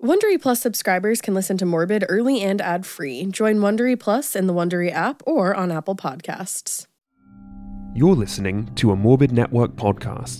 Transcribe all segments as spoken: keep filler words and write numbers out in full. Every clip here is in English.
Wondery Plus subscribers can listen to Morbid early and ad-free. Join Wondery Plus in the Wondery app or on Apple Podcasts. You're listening to a Morbid Network podcast.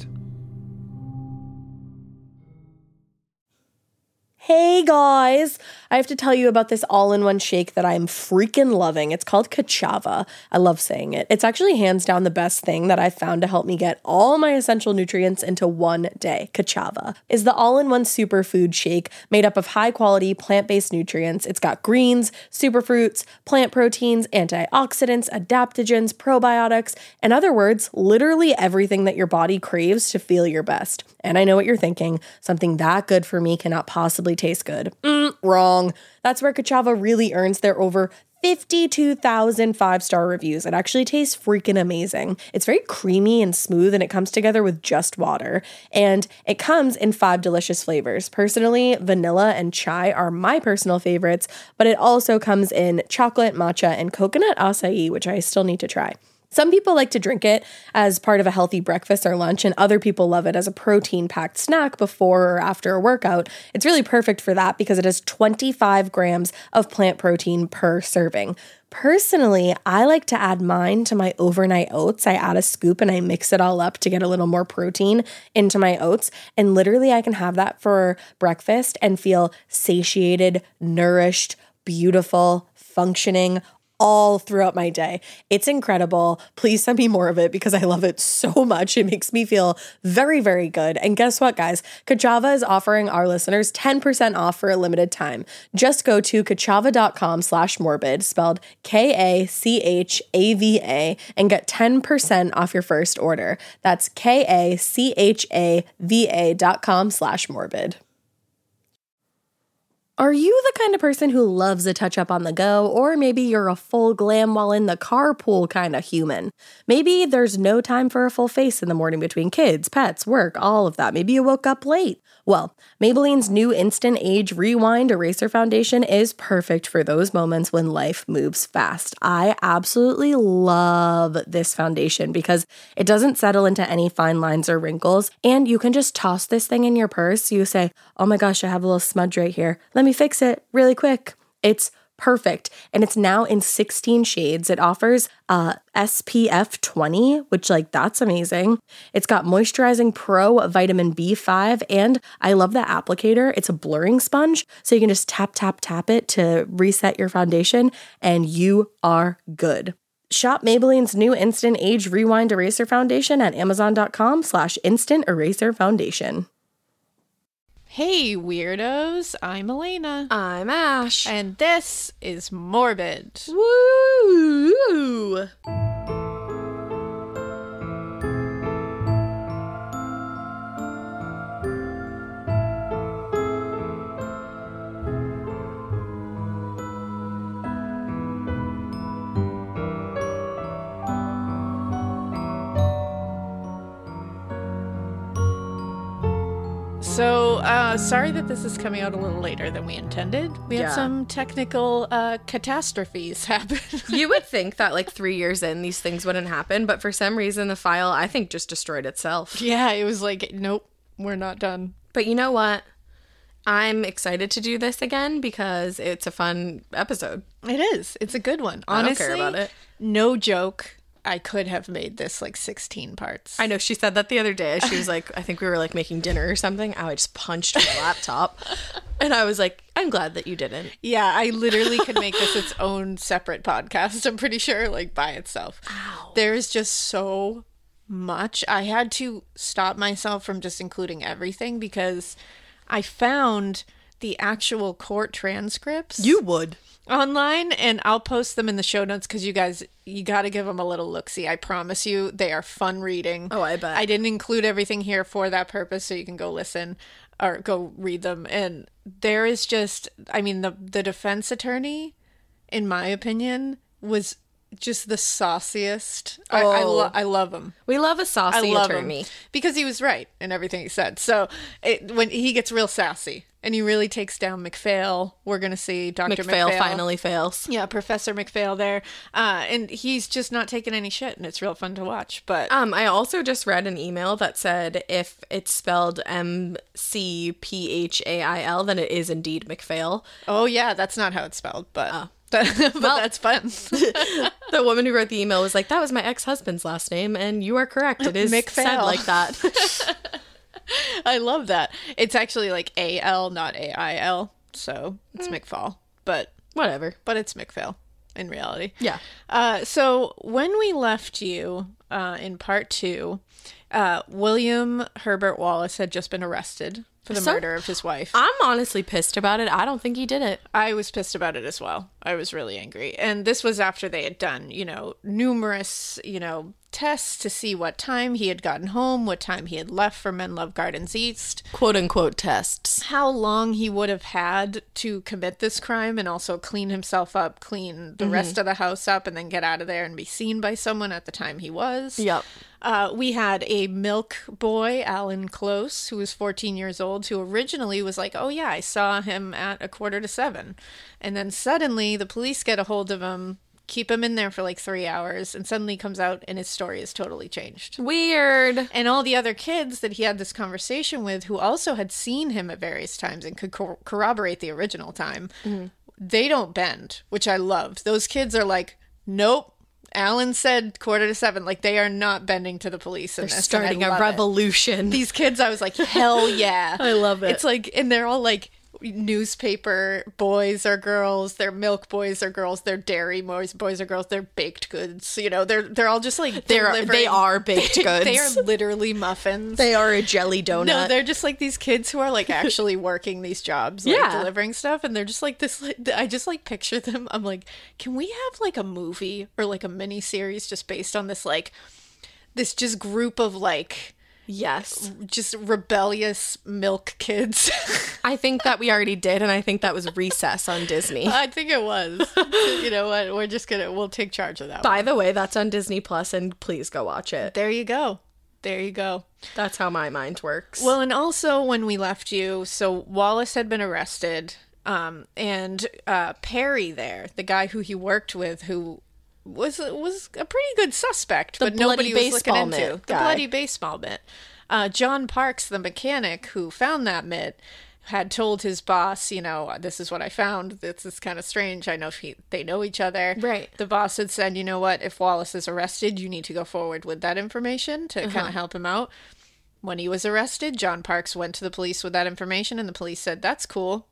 Hey guys! I have to tell you about this all-in-one shake that I'm freaking loving. It's called Ka'Chava. I love saying it. It's actually hands down the best thing that I've found to help me get all my essential nutrients into one day. Ka'Chava is the all-in-one superfood shake made up of high-quality plant-based nutrients. It's got greens, superfruits, plant proteins, antioxidants, adaptogens, probiotics, in other words, literally everything that your body craves to feel your best. And I know what you're thinking. Something that good for me cannot possibly taste good. Mm, wrong. That's where Ka'Chava really earns their over fifty-two thousand five-star reviews. It actually tastes freaking amazing. It's very creamy and smooth, and it comes together with just water. And it comes in five delicious flavors. Personally, vanilla and chai are my personal favorites, but it also comes in chocolate, matcha, and coconut acai, which I still need to try. Some people like to drink it as part of a healthy breakfast or lunch, and other people love it as a protein-packed snack before or after a workout. It's really perfect for that because it has twenty-five grams of plant protein per serving. Personally, I like to add mine to my overnight oats. I add a scoop and I mix it all up to get a little more protein into my oats. And literally I can have that for breakfast and feel satiated, nourished, beautiful, functioning, all throughout my day. It's incredible. Please send me more of it because I love it so much. It makes me feel very, very good. And guess what, guys? Ka'Chava is offering our listeners ten percent off for a limited time. Just go to kachava.com slash morbid, spelled K A C H A V A, and get ten percent off your first order. That's K A C H A V A dot com slash morbid. Are you the kind of person who loves a touch-up on the go, or maybe you're a full glam while in the carpool kind of human? Maybe there's no time for a full face in the morning between kids, pets, work, all of that. Maybe you woke up late. Well, Maybelline's new Instant Age Rewind Eraser Foundation is perfect for those moments when life moves fast. I absolutely love this foundation because it doesn't settle into any fine lines or wrinkles, and you can just toss this thing in your purse. You say, oh my gosh, I have a little smudge right here. Let me fix it really quick. It's perfect. And it's now in sixteen shades. It offers uh, S P F twenty, which like that's amazing. It's got moisturizing pro vitamin B five. And I love the applicator. It's a blurring sponge. So you can just tap, tap, tap it to reset your foundation and you are good. Shop Maybelline's new Instant Age Rewind Eraser Foundation at amazon.com slash instant eraser foundation. Hey weirdos, I'm Elena. I'm Ash. And this is Morbid. Woo! So, uh, sorry that this is coming out a little later than we intended. We Yeah. had some technical uh, catastrophes happen. You would think that like three years in, these things wouldn't happen, but for some reason the file, I think, just destroyed itself. Yeah, it was like, nope, we're not done. But you know what? I'm excited to do this again because it's a fun episode. It is. It's a good one. I don't Honestly, care about it. No joke. I could have made this like sixteen parts. I know, she said that the other day. She was like, I think we were like making dinner or something. I just punched my laptop. And I was like, I'm glad that you didn't. Yeah, I literally could make this its own separate podcast, I'm pretty sure, like by itself. Ow. There's just so much. I had to stop myself from just including everything because I found the actual court transcripts. You would. Online, and I'll post them in the show notes because you guys, you got to give them a little look-see. I promise you, they are fun reading. Oh, I bet. I didn't include everything here for that purpose, so you can go listen or go read them. And there is just, I mean, the the defense attorney, in my opinion, was just the sauciest. I I, Oh. lo- I love him. We love a I saucy love attorney. him because he was right in everything he said. So it, when he gets real sassy and he really takes down McPhail, we're gonna see Doctor McPhail, McPhail finally fails. Yeah, Professor McPhail there, uh, and he's just not taking any shit, and it's real fun to watch. But Um, I also just read an email that said if it's spelled M C P H A I L, then it is indeed McPhail. oh yeah, that's not how it's spelled, but Oh. but Well- that's fun. The woman who wrote the email was like, that was my ex-husband's last name, and you are correct. It is McPhail. said like that. I love that. It's actually like A L, not A I L, so it's McFall, but Whatever. but it's McPhail in reality. Yeah. Uh, so when we left you uh, in part two, uh, William Herbert Wallace had just been arrested for the So- murder of his wife. I'm honestly pissed about it. I don't think he did it. I was pissed about it as well. I was really angry. And this was after they had done, you know, numerous, you know, tests to see what time he had gotten home, what time he had left for Menlove Gardens East, Quote unquote tests. how long he would have had to commit this crime and also clean himself up, clean the rest of the house up, and then get out of there and be seen by someone at the time he was. Yep. Uh, we had a milk boy, Alan Close, who was fourteen years old, who originally was like, oh yeah, I saw him at a quarter to seven. And then suddenly the police get a hold of him, keep him in there for like three hours, and suddenly he comes out and his story is totally changed. Weird. And all the other kids that he had this conversation with, who also had seen him at various times and could cor- corroborate the original time, they don't bend, which I loved. Those kids are like, nope. Alan said quarter to seven. Like, they are not bending to the police in They're this. and starting I a love it. revolution. These kids, I was like, hell yeah. I love it. It's like, and they're all like newspaper boys or girls, they're milk boys or girls, they're dairy boys, boys or girls, they're baked goods. You know, they're they're all just like They're, they delivering- are baked goods. They are literally muffins. They are a jelly donut. No, they're just like these kids who are like actually working these jobs, like Yeah. delivering stuff, and they're just like this. Like, I just like picture them. I'm like, can we have like a movie or like a mini series just based on this like this just group of like Yes. just rebellious milk kids? I think that we already did, and I think that was Recess on Disney. I think it was. You know what? We're just gonna we'll take charge of that. By the way, that's on Disney Plus, and please go watch it. There you go. There you go. That's how my mind works. Well, and also when we left you, so Wallace had been arrested, um, and uh, Perry there, the guy who he worked with, who was was a pretty good suspect, The but nobody bloody was looking baseball into mitt the guy. bloody baseball mitt. Uh, John Parks, the mechanic who found that mitt, had told his boss, you know, this is what I found. This is kind of strange. I know if he, they know each other. Right. The boss had said, you know what, if Wallace is arrested, you need to go forward with that information to Uh-huh. kind of help him out. When he was arrested, John Parks went to the police with that information, and the police said, that's cool.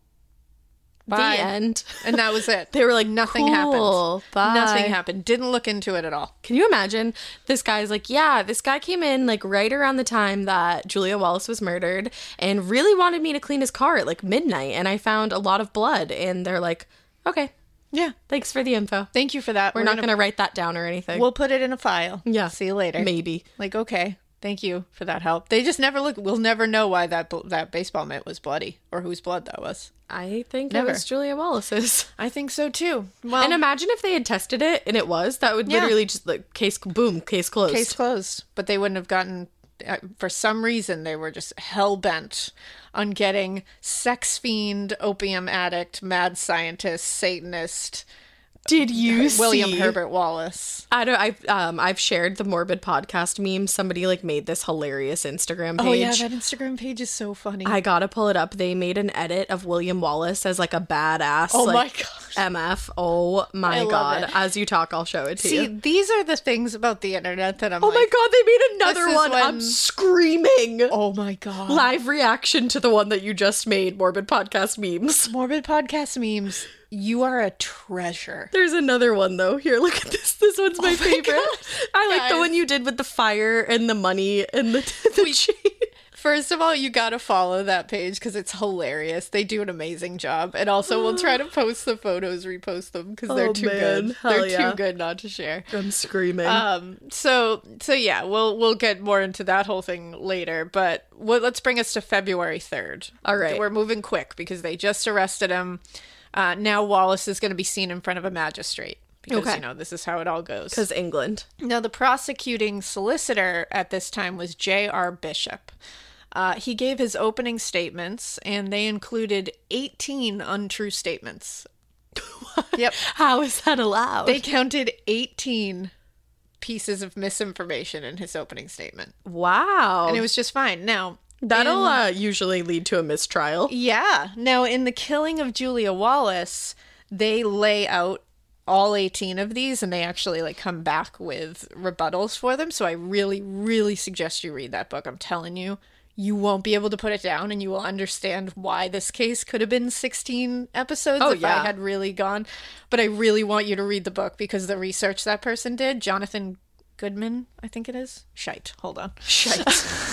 Bye. The end. And that was it. They were like, nothing cool, happened. bye. Nothing happened. Didn't look into it at all. Can you imagine? This guy's like, yeah, this guy came in like right around the time that Julia Wallace was murdered and really wanted me to clean his car at like midnight. And I found a lot of blood. And they're like, okay, Yeah. thanks for the info. Thank you for that. We're, not going to write that down or anything. We'll put it in a file. Yeah. See you later. Maybe. Like, okay. Thank you for that help. They just never look. We'll never know why that bl- that baseball mitt was bloody or whose blood that was. I think Never. it was Julia Wallace's. I think so too. Well, And imagine if they had tested it and it was. That would Yeah. literally just like case, boom, case closed. case closed. But they wouldn't have gotten. Uh, for some reason, they were just hell bent on getting sex fiend, opium addict, mad scientist, Satanist Did you William see? Herbert Wallace. I don't. I've um I've shared the Morbid Podcast meme. Somebody like made this hilarious Instagram page. Oh yeah, that Instagram page is so funny. I gotta pull it up. They made an edit of William Wallace as like a badass. Oh like, my gosh. M F. Oh I my love god. it. As you talk, I'll show it to See, you. these are the things about the internet that I'm Oh like, my god, they made another this is one. when- I'm screaming. oh my god. Live reaction to the one that you just made, Morbid Podcast memes. Morbid Podcast memes, you are a treasure. There's another one though. Here, look at this. This one's my, my favorite. God. I like the Guys. one you did with the fire and the money and the, the chain. First of all, you gotta follow that page because it's hilarious. They do an amazing job. And also, we'll try to post the photos, repost them because they're Oh, too man. good. Hell They're yeah. too good not to share. I'm screaming. Um. So so yeah, we'll we'll get more into that whole thing later. But well, let's bring us to February third. All right. We're moving quick because they just arrested him. Uh, now Wallace is going to be seen in front of a magistrate because, Okay. you know, this is how it all goes. Because England. Now, the prosecuting solicitor at this time was J R Bishop. Uh, he gave his opening statements, and they included eighteen untrue statements. Yep. How is that allowed? They counted eighteen pieces of misinformation in his opening statement. Wow. And it was just fine. Now, That'll in- uh, usually lead to a mistrial. yeah. Now, in the killing of Julia Wallace, they lay out all eighteen of these, and they actually like come back with rebuttals for them. So I really, really suggest you read that book. I'm telling you, you won't be able to put it down, and you will understand why this case could have been sixteen episodes Oh, if yeah. I had really gone. But I really want you to read the book because the research that person did, Jonathan Goodman, I think it is. Shite. Hold on. Shite.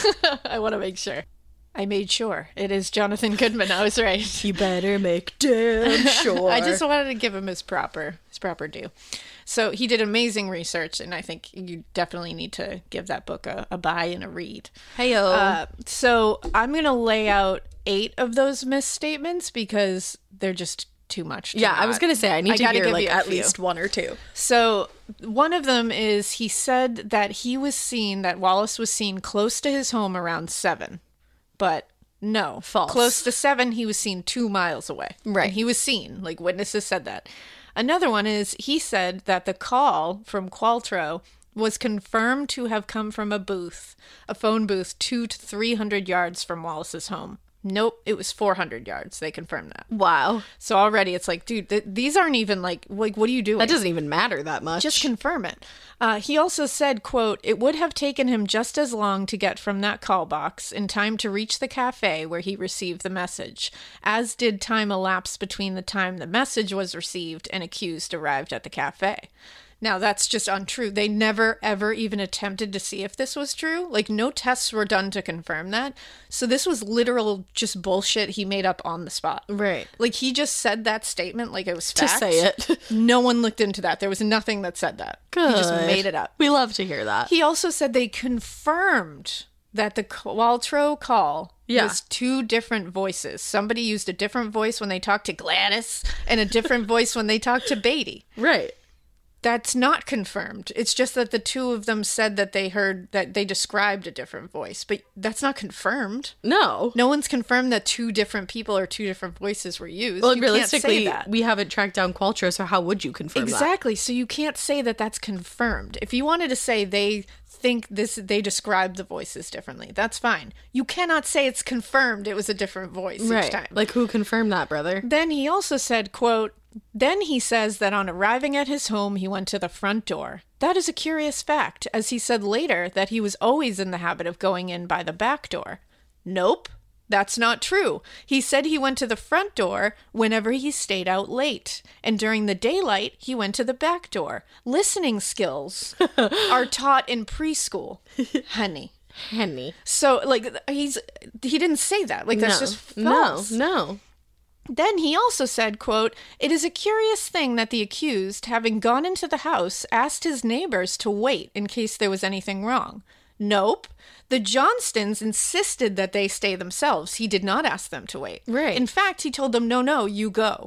I want to make sure. I made sure. It is Jonathan Goodman. I was right. You better make damn sure. I just wanted to give him his proper his proper due. So he did amazing research, and I think you definitely need to give that book a, a buy and a read. Heyo. Uh, so I'm going to lay out eight of those misstatements because they're just too much. To yeah, I was not- going to say, I need to gotta hear give like you a at few. least one or two. So one of them is he said that he was seen, that Wallace was seen close to his home around seven. But no. False. Close to seven, he was seen two miles away. Right. And he was seen. Like, witnesses said that. Another one is he said that the call from Qualtrough was confirmed to have come from a booth, a phone booth, two to three hundred yards from Wallace's home. Nope, it was four hundred yards. They confirmed that. Wow. So already it's like, dude, th- these aren't even like, like, what are you doing? That doesn't even matter that much. Just confirm it. Uh, he also said, quote, it would have taken him just as long to get from that call box in time to reach the cafe where he received the message, as did time elapse between the time the message was received and accused arrived at the cafe. Now, that's just untrue. They never, ever even attempted to see if this was true. Like, no tests were done to confirm that. So this was literal just bullshit he made up on the spot. Right. Like, he just said that statement like it was To fact. say it. No one looked into that. There was nothing that said that. He just Good. made it up. We love to hear that. He also said they confirmed that the Qualtrough call Yeah. was two different voices. Somebody used a different voice when they talked to Gladys and a different voice when they talked to Beatty. Right. That's not confirmed. It's just that the two of them said that they heard that they described a different voice, but that's not confirmed. No. No one's confirmed that two different people or two different voices were used. Well, You can't realistically, say that. we haven't tracked down Qualtrough, so how would you confirm that? Exactly. So you can't say that that's confirmed. If you wanted to say they think this, they described the voices differently, that's fine. You cannot say it's confirmed it was a different voice Right. each time. Like, who confirmed that, brother? Then he also said, quote, then he says that on arriving at his home, he went to the front door. That is a curious fact, as he said later that he was always in the habit of going in by the back door. Nope. That's not true. He said he went to the front door whenever he stayed out late, and during the daylight, he went to the back door. Listening skills are taught in preschool, honey. Henny. So, like, he's he didn't say that. Like, that's no. just false. No, no. Then he also said, quote, it is a curious thing that the accused, having gone into the house, asked his neighbors to wait in case there was anything wrong. Nope. The Johnstons insisted that they stay themselves. He did not ask them to wait. Right. In fact, he told them, no, no, you go.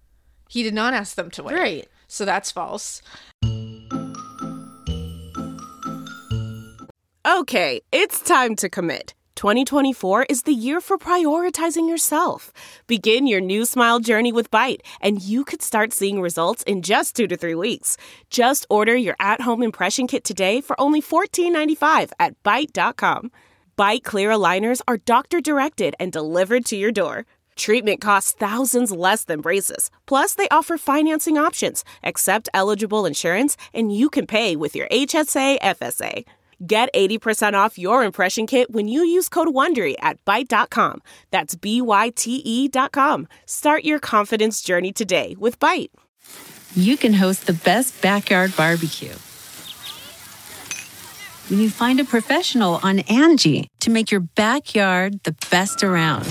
He did not ask them to wait. Right. So that's false. Okay, it's time to commit. twenty twenty-four is the year for prioritizing yourself. Begin your new smile journey with Byte, and you could start seeing results in just two to three weeks. Just order your at-home impression kit today for only fourteen ninety-five at byte dot com. Byte clear aligners are doctor-directed and delivered to your door. Treatment costs thousands less than braces. Plus, they offer financing options, accept eligible insurance, and you can pay with your H S A F S A. Get eighty percent off your impression kit when you use code WONDERY at byte dot com. That's B Y T E dot com. Start your confidence journey today with Byte. You can host the best backyard barbecue when you find a professional on Angie to make your backyard the best around.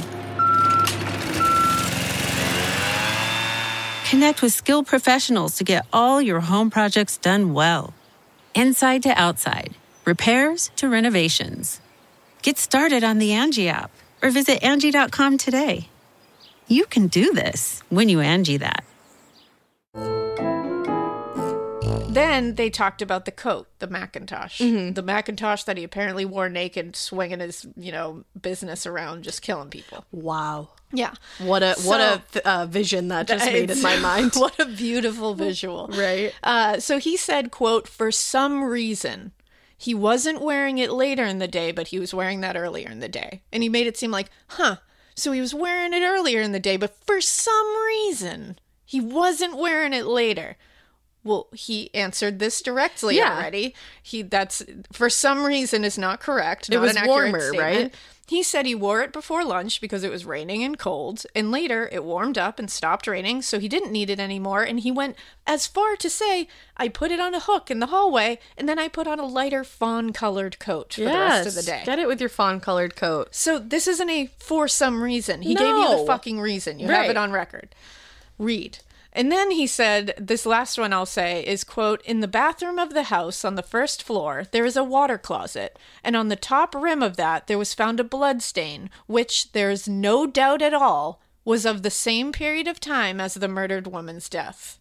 Connect with skilled professionals to get all your home projects done well. Inside to outside. Repairs to renovations. Get started on the Angie app or visit Angie dot com today. You can do this when you Angie that. Then they talked about the coat, the Macintosh. Mm-hmm. The Macintosh that he apparently wore naked, swinging his, you know, business around, just killing people. Wow. Yeah. What a So- what a th- uh, vision that just made in my mind. What a beautiful visual. Right. Uh, so he said, quote, for some reason, he wasn't wearing it later in the day, but he was wearing that earlier in the day. And he made it seem like, huh, so he was wearing it earlier in the day, but for some reason, he wasn't wearing it later. Well, he answered this directly Yeah. already. He that's for some reason is not correct. It not was an accurate warmer, statement. right? He said he wore it before lunch because it was raining and cold, and later it warmed up and stopped raining, so he didn't need it anymore. And he went as far to say, I put it on a hook in the hallway, and then I put on a lighter fawn-colored coat for the rest of the day. Get it with your fawn-colored coat. So this isn't a for some reason. He gave you No. the fucking reason. You have Right. it on record. Read. And then he said, this last one I'll say is, quote, in the bathroom of the house on the first floor, there is a water closet, and on the top rim of that there was found a blood stain, which, there's no doubt at all, was of the same period of time as the murdered woman's death.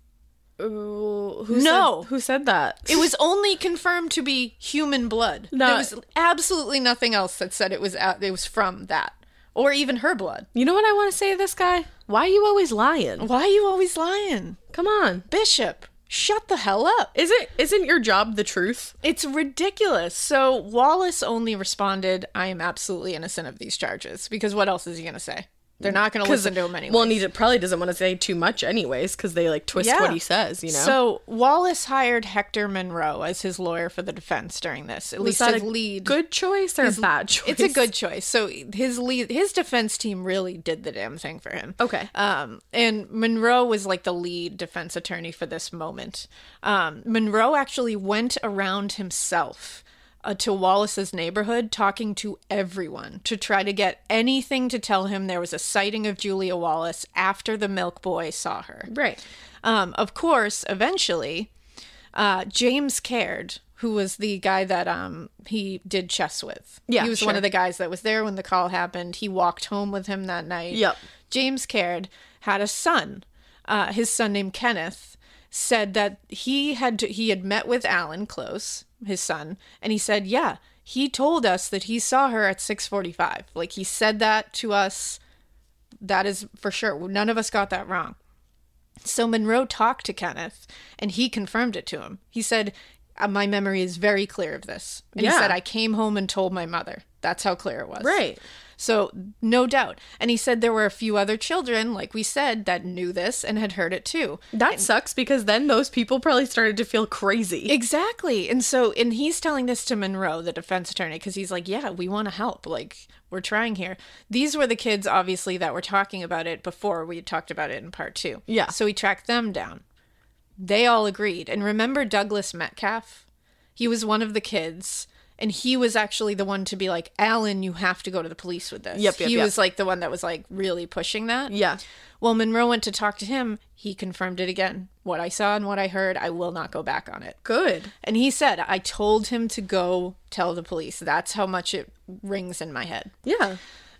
Ooh, who No. said, who said that? It was only confirmed to be human blood. No. There was absolutely nothing else that said it was out, it was from that. Or even her blood. You know what I want to say to this guy? Why are you always lying? Why are you always lying? Come on. Bishop, shut the hell up. Isn't isn't your job the truth? It's ridiculous. So Wallace only responded, I am absolutely innocent of these charges. Because what else is he going to say? They're not going to listen to him anyway. Well, and he probably doesn't want to say too much anyways, because they like twist Yeah. what he says, you know? So Wallace hired Hector Monroe as his lawyer for the defense during this. At Was least that his a lead. good choice or a bad choice? It's a good choice. So his lead, his defense team really did the damn thing for him. Okay. Um, and Monroe was like the lead defense attorney for this moment. Um, Monroe actually went around himself uh, to Wallace's neighborhood, talking to everyone to try to get anything to tell him there was a sighting of Julia Wallace after the milk boy saw her. Right. Um, of course, eventually, uh, James Caird, who was the guy that um, he did chess with. Yeah, he was sure. one of the guys that was there when the call happened. He walked home with him that night. Yep. James Caird had a son. Uh, his son named Kenneth said that he had to, he had met with Alan Close, his son, and he said, yeah, he told us that he saw her at six forty-five. Like, he said that to us. That is for sure. None of us got that wrong. So Monroe talked to Kenneth, and he confirmed it to him. He said, uh, my memory is very clear of this. And Yeah. he said, I came home and told my mother. That's how clear it was. Right. So, no doubt. And he said there were a few other children, like we said, that knew this and had heard it too. That sucks because then those people probably started to feel crazy. Exactly. And so, and he's telling this to Monroe, the defense attorney, because he's like, yeah, we want to help. Like, we're trying here. These were the kids, obviously, that were talking about it before we had talked about it in part two. Yeah. So he tracked them down. They all agreed. And remember Douglas Metcalf? He was one of the kids. And he was actually the one to be like, Alan, you have to go to the police with this. Yep, yep, he yep. was like the one that was like really pushing that. Yeah. Well, Monroe went to talk to him. He confirmed it again. What I saw and what I heard, I will not go back on it. Good. And he said, I told him to go tell the police. That's how much it rings in my head. Yeah.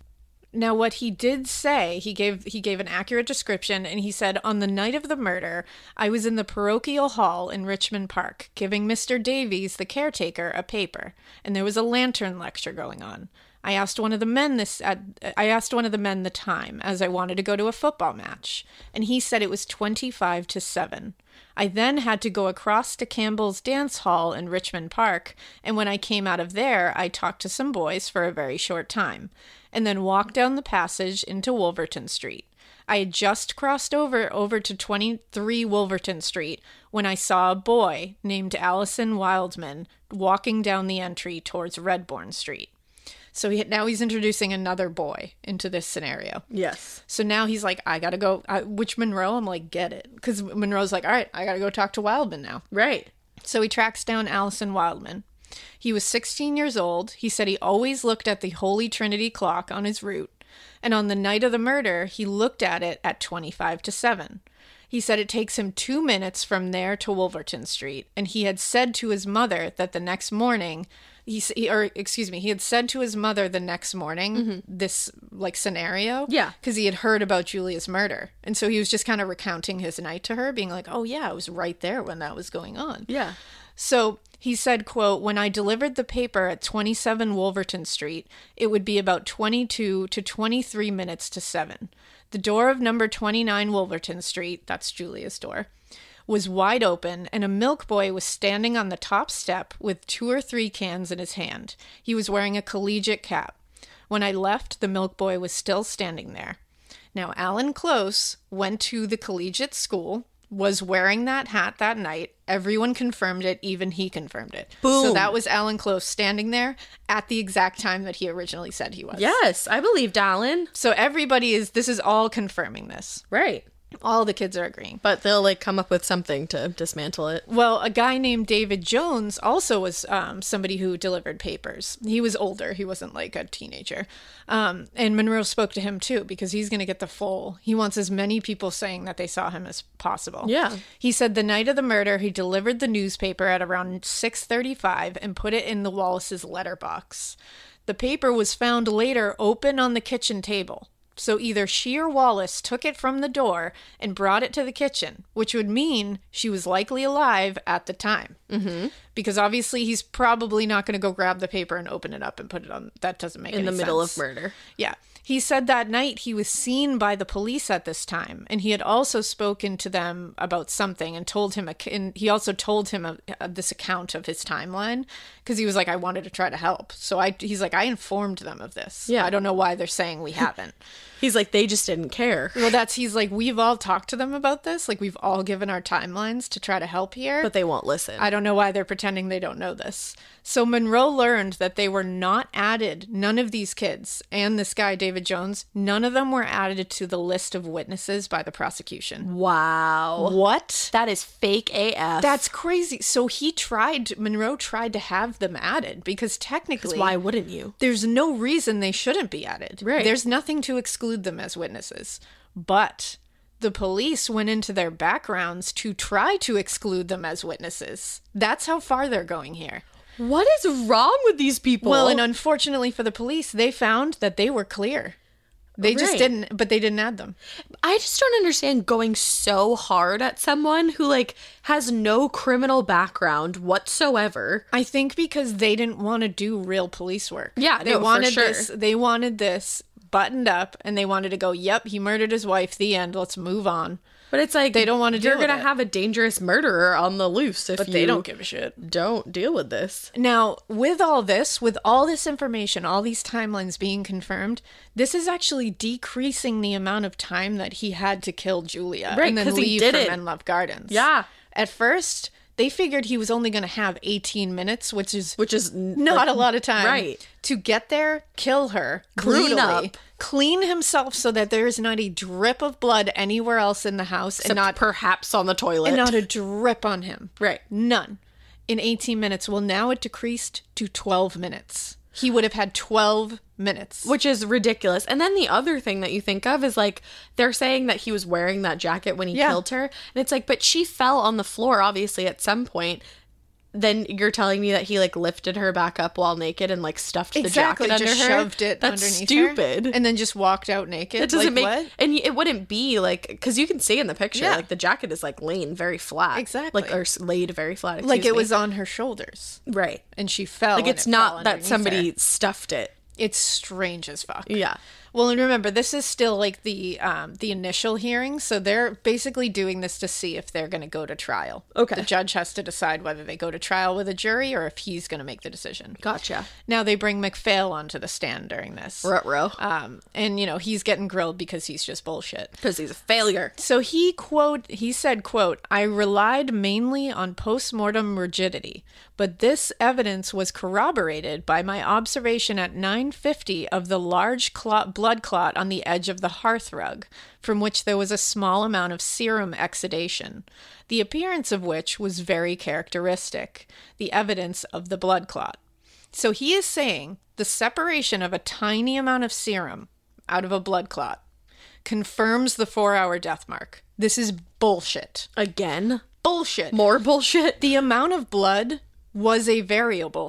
Now, what he did say, he gave he gave an accurate description, and he said, on the night of the murder, I was in the parochial hall in Richmond Park, giving Mister Davies, the caretaker, a paper, and there was a lantern lecture going on. I asked one of the men this. Uh, I asked one of the men the time, as I wanted to go to a football match, and he said it was twenty-five to seven. I then had to go across to Campbell's Dance Hall in Richmond Park, and when I came out of there, I talked to some boys for a very short time, and then walked down the passage into Wolverton Street. I had just crossed over over to twenty-three Wolverton Street when I saw a boy named Allison Wildman walking down the entry towards Redbourne Street. So he, now he's introducing another boy into this scenario. Yes. So now he's like, I gotta go. I, which Monroe? I'm like, get it. Because Monroe's like, all right, I gotta go talk to Wildman now. Right. So he tracks down Allison Wildman. He was sixteen years old. He said he always looked at the Holy Trinity clock on his route. And on the night of the murder, he looked at it at twenty-five to seven. He said it takes him two minutes from there to Wolverton Street. And he had said to his mother that the next morning he, s- he or excuse me, he had said to his mother the next morning Mm-hmm. this like scenario. Yeah. Because he had heard about Julia's murder. And so he was just kind of recounting his night to her, being like, oh yeah, I was right there when that was going on. Yeah. So he said, quote, when I delivered the paper at twenty-seven Wolverton Street, it would be about twenty-two to twenty-three minutes to seven. The door of number twenty-nine Wolverton Street, that's Julia's door, was wide open, and a milk boy was standing on the top step with two or three cans in his hand. He was wearing a collegiate cap. When I left, the milk boy was still standing there. Now, Alan Close went to the collegiate school, was wearing that hat that night. Everyone confirmed it. Even he confirmed it. Boom. So that was Alan Close standing there at the exact time that he originally said he was. Yes, I believed Alan. So everybody is, this is all confirming this. Right. All the kids are agreeing. But they'll like come up with something to dismantle it. Well, a guy named David Jones also was um, somebody who delivered papers. He was older. He wasn't like a teenager. Um, and Monroe spoke to him too, because he's going to get the full. He wants as many people saying that they saw him as possible. Yeah. He said the night of the murder, he delivered the newspaper at around six thirty-five and put it in the Wallace's letterbox. The paper was found later open on the kitchen table. So either she or Wallace took it from the door and brought it to the kitchen, which would mean she was likely alive at the time. Mm-hmm. Because obviously he's probably not going to go grab the paper and open it up and put it on. That doesn't make In any the middle sense. of murder. Yeah. He said that night he was seen by the police at this time, and he had also spoken to them about something and told him, a, and he also told him a, a, this account of his timeline, because he was like, I wanted to try to help. So I, he's like, I informed them of this. Yeah. I don't know why they're saying we haven't. He's like, they just didn't care. Well, that's, he's like, we've all talked to them about this. Like, we've all given our timelines to try to help here. But they won't listen. I don't know why they're pretending they don't know this. So Monroe learned that they were not added, none of these kids, and this guy, David Jones, none of them were added to the list of witnesses by the prosecution. Wow. What? That is fake A F. That's crazy. So he tried, Monroe tried to have them added, because technically, why wouldn't you? there's no reason they shouldn't be added. Right. There's nothing to exclude them as witnesses. But the police went into their backgrounds to try to exclude them as witnesses. That's how far they're going here. What is wrong with these people? Well, and unfortunately for the police, they found that they were clear. They just Right. didn't, but they didn't add them. I just don't understand going so hard at someone who like has no criminal background whatsoever. I think because they didn't want to do real police work. Yeah, they no, for wanted sure. this. They wanted this buttoned up, and they wanted to go, "Yep, he murdered his wife. The end. Let's move on." But it's like They don't wanna You're deal with gonna it. have a dangerous murderer on the loose if But you they don't give a shit. don't deal with this. Now, with all this, with all this information, all these timelines being confirmed, this is actually decreasing the amount of time that he had to kill Julia Right, and then 'cause he leave did for it. Menlove Gardens. Yeah. At first, they figured he was only going to have eighteen minutes, which is Which is n- not like, a lot of time. right. To get there, kill her, Clean brutally, up. clean himself so that there is not a drip of blood anywhere else in the house, Except and not perhaps on the toilet. and not a drip on him. Right. None. In eighteen minutes. Well, now it decreased to twelve minutes. He would have had twelve minutes. Which is ridiculous. And then the other thing that you think of is like they're saying that he was wearing that jacket when he Yeah. killed her. And it's like, but she fell on the floor obviously at some point. Then you're telling me that he like lifted her back up while naked and like stuffed Exactly, the jacket just under her. shoved it That's underneath stupid. her, and then just walked out naked. It doesn't like, make what? and it wouldn't be like because you can see in the picture Yeah. like the jacket is like laying very flat, Exactly. like or s- laid very flat. Like excuse it me. was on her shoulders, right. and she fell. Like and it's it not fell that underneath somebody her. stuffed it. It's strange as fuck. Yeah. Well, and remember, this is still like the um, the initial hearing, so they're basically doing this to see if they're going to go to trial. Okay. The judge has to decide whether they go to trial with a jury or if he's going to make the decision. Gotcha. Now they bring MacPhail onto the stand during this. Ruh-roh. Um, and you know he's getting grilled because he's just bullshit. Because he's a failure. So he quote he said, quote, I relied mainly on post-mortem rigidity, but this evidence was corroborated by my observation at nine fifty of the large clot, blood clot on the edge of the hearth rug, from which there was a small amount of serum exudation, the appearance of which was very characteristic, the evidence of the blood clot. So he is saying the separation of a tiny amount of serum out of a blood clot confirms the four-hour death mark. This is bullshit. Again. Bullshit. More bullshit. The amount of blood was a variable here.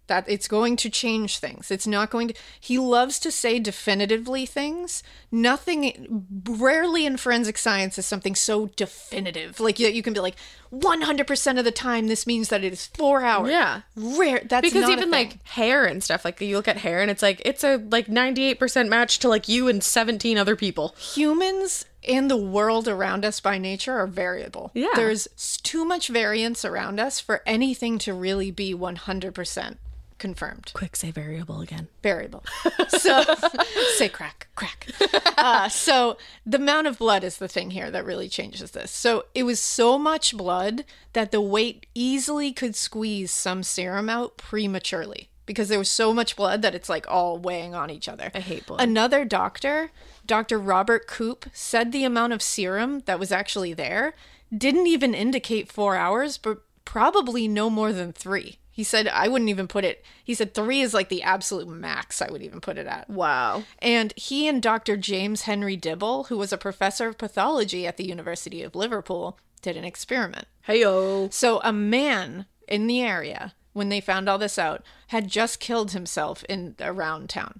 That it's going to change things. It's not going to... He loves to say definitively things. Nothing... Rarely in forensic science is something so definitive. Like, you, you can be like, one hundred percent of the time, this means that it is four hours. Yeah. Rare. That's because not even a thing. like hair and stuff, like you look at hair and it's like, it's a like ninety-eight percent match to like you and seventeen other people. Humans and the world around us by nature are variable. Yeah. There's s- too much variance around us for anything to really be one hundred percent confirmed. Quick, say variable again. Variable. So, say crack, crack. Uh, so, the amount of blood is the thing here that really changes this. So, it was so much blood that the weight easily could squeeze some serum out prematurely because there was so much blood that it's like all weighing on each other. I hate blood. Another doctor, Doctor Robert Koop, said the amount of serum that was actually there didn't even indicate four hours, but probably no more than three. He said, I wouldn't even put it, he said three is like the absolute max I would even put it at. Wow. And he and Doctor James Henry Dibble, who was a professor of pathology at the University of Liverpool, did an experiment. Hey-o. So a man in the area, when they found all this out, had just killed himself in around town.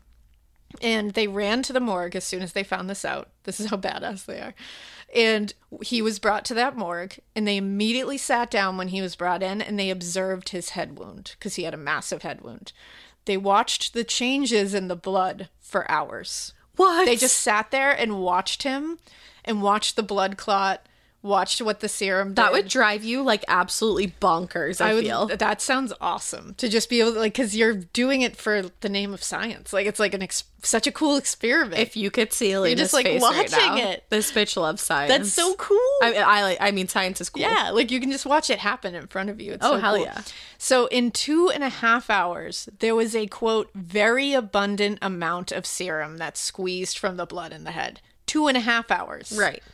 And they ran to the morgue as soon as they found this out. This is how badass they are. And he was brought to that morgue, and they immediately sat down when he was brought in, and they observed his head wound, because he had a massive head wound. They watched the changes in the blood for hours. What? They just sat there and watched him, and watched the blood clot, watched what the serum did. That would drive you like absolutely bonkers, I, I would, feel. That sounds awesome to just be able to, like, because you're doing it for the name of science. Like, it's like an ex- such a cool experiment. If you could see Elena's just, like, face right watching now, it. This bitch loves science. That's so cool. I, I like. I mean, science is cool. Yeah, like you can just watch it happen in front of you. It's Oh, so hell cool. yeah. So in two and a half hours, there was a, quote, very abundant amount of serum that squeezed from the blood in the head. Two and a half hours. Right.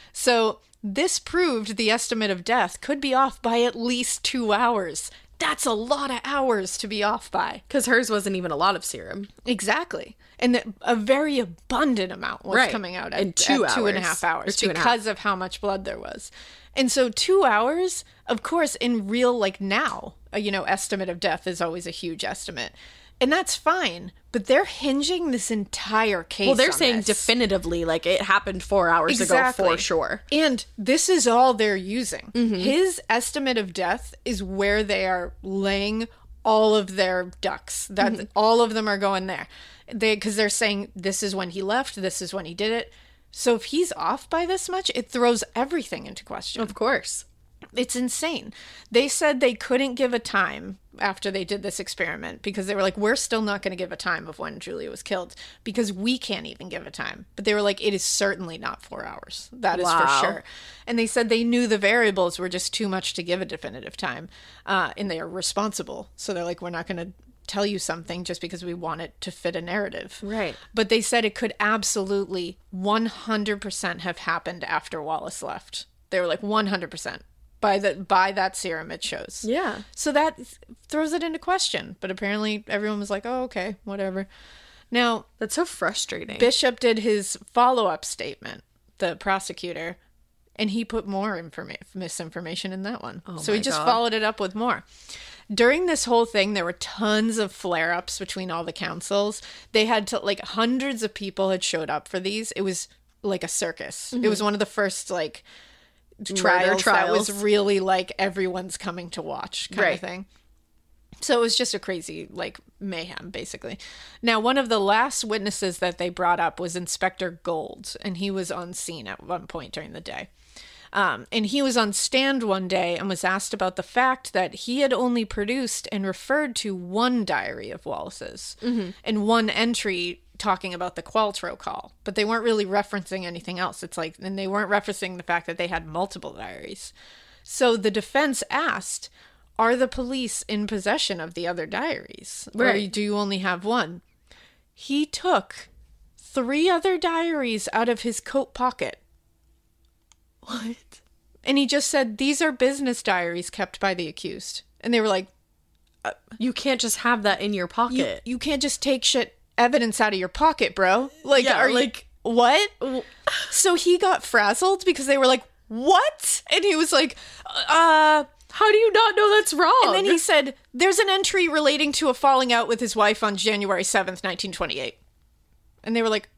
So this proved the estimate of death could be off by at least two hours. That's a lot of hours to be off by. Because hers wasn't even a lot of serum. Exactly. And the, a very abundant amount was Right. coming out at, In two at two and a hours. half hours Or two and a because of how much blood there was. And so two hours, of course, in real, like now, a, you know, estimate of death is always a huge estimate. And that's fine. But they're hinging this entire case Well, they're on saying this. definitively, like it happened four hours Exactly. ago for sure. And this is all they're using. Mm-hmm. His estimate of death is where they are laying all of their ducks. That Mm-hmm. all of them are going there. They because they're saying this is when he left, this is when he did it. So if he's off by this much, it throws everything into question. Of course. It's insane. They said they couldn't give a time after they did this experiment because they were like, we're still not going to give a time of when Julia was killed because we can't even give a time. But they were like, it is certainly not four hours. That is Wow. for sure. And they said they knew the variables were just too much to give a definitive time. Uh, and they are responsible. So they're like, we're not going to tell you something just because we want it to fit a narrative. Right. But they said it could absolutely one hundred percent have happened after Wallace left. They were like one hundred percent. By the by that serum it shows. Yeah. So that throws it into question. But apparently everyone was like, oh, okay, whatever. Now, That's so frustrating. Bishop did his follow-up statement, the prosecutor, and he put more informa- misinformation in that one. Oh so he my just God. followed it up with more. During this whole thing, there were tons of flare-ups between all the councils. They had to, like, hundreds of people had showed up for these. It was like a circus. It was one of the first, like, trials, that was trials. really like everyone's coming to watch kind Right. of thing. So it was just a crazy, like, mayhem, basically. Now, one of the last witnesses that they brought up was Inspector Gold, and he was on scene at one point during the day. Um, and he was on stand one day and was asked about the fact that he had only produced and referred to one diary of Wallace's and one entry talking about the Qualtro call, but they weren't really referencing anything else. It's like, and they weren't referencing the fact that they had multiple diaries. So the defense asked, are the police in possession of the other diaries? Or Right. do you only have one? He took three other diaries out of his coat pocket. What? And he just said, these are business diaries kept by the accused. And they were like, You can't just have that in your you, pocket. you can't just take shit evidence out of your pocket, bro. Like, Yeah, are like- you, what? So he got frazzled because they were like, what? And he was like, uh, How do you not know that's wrong? And then he said, there's an entry relating to a falling out with his wife on January seventh, nineteen twenty-eight. And they were like,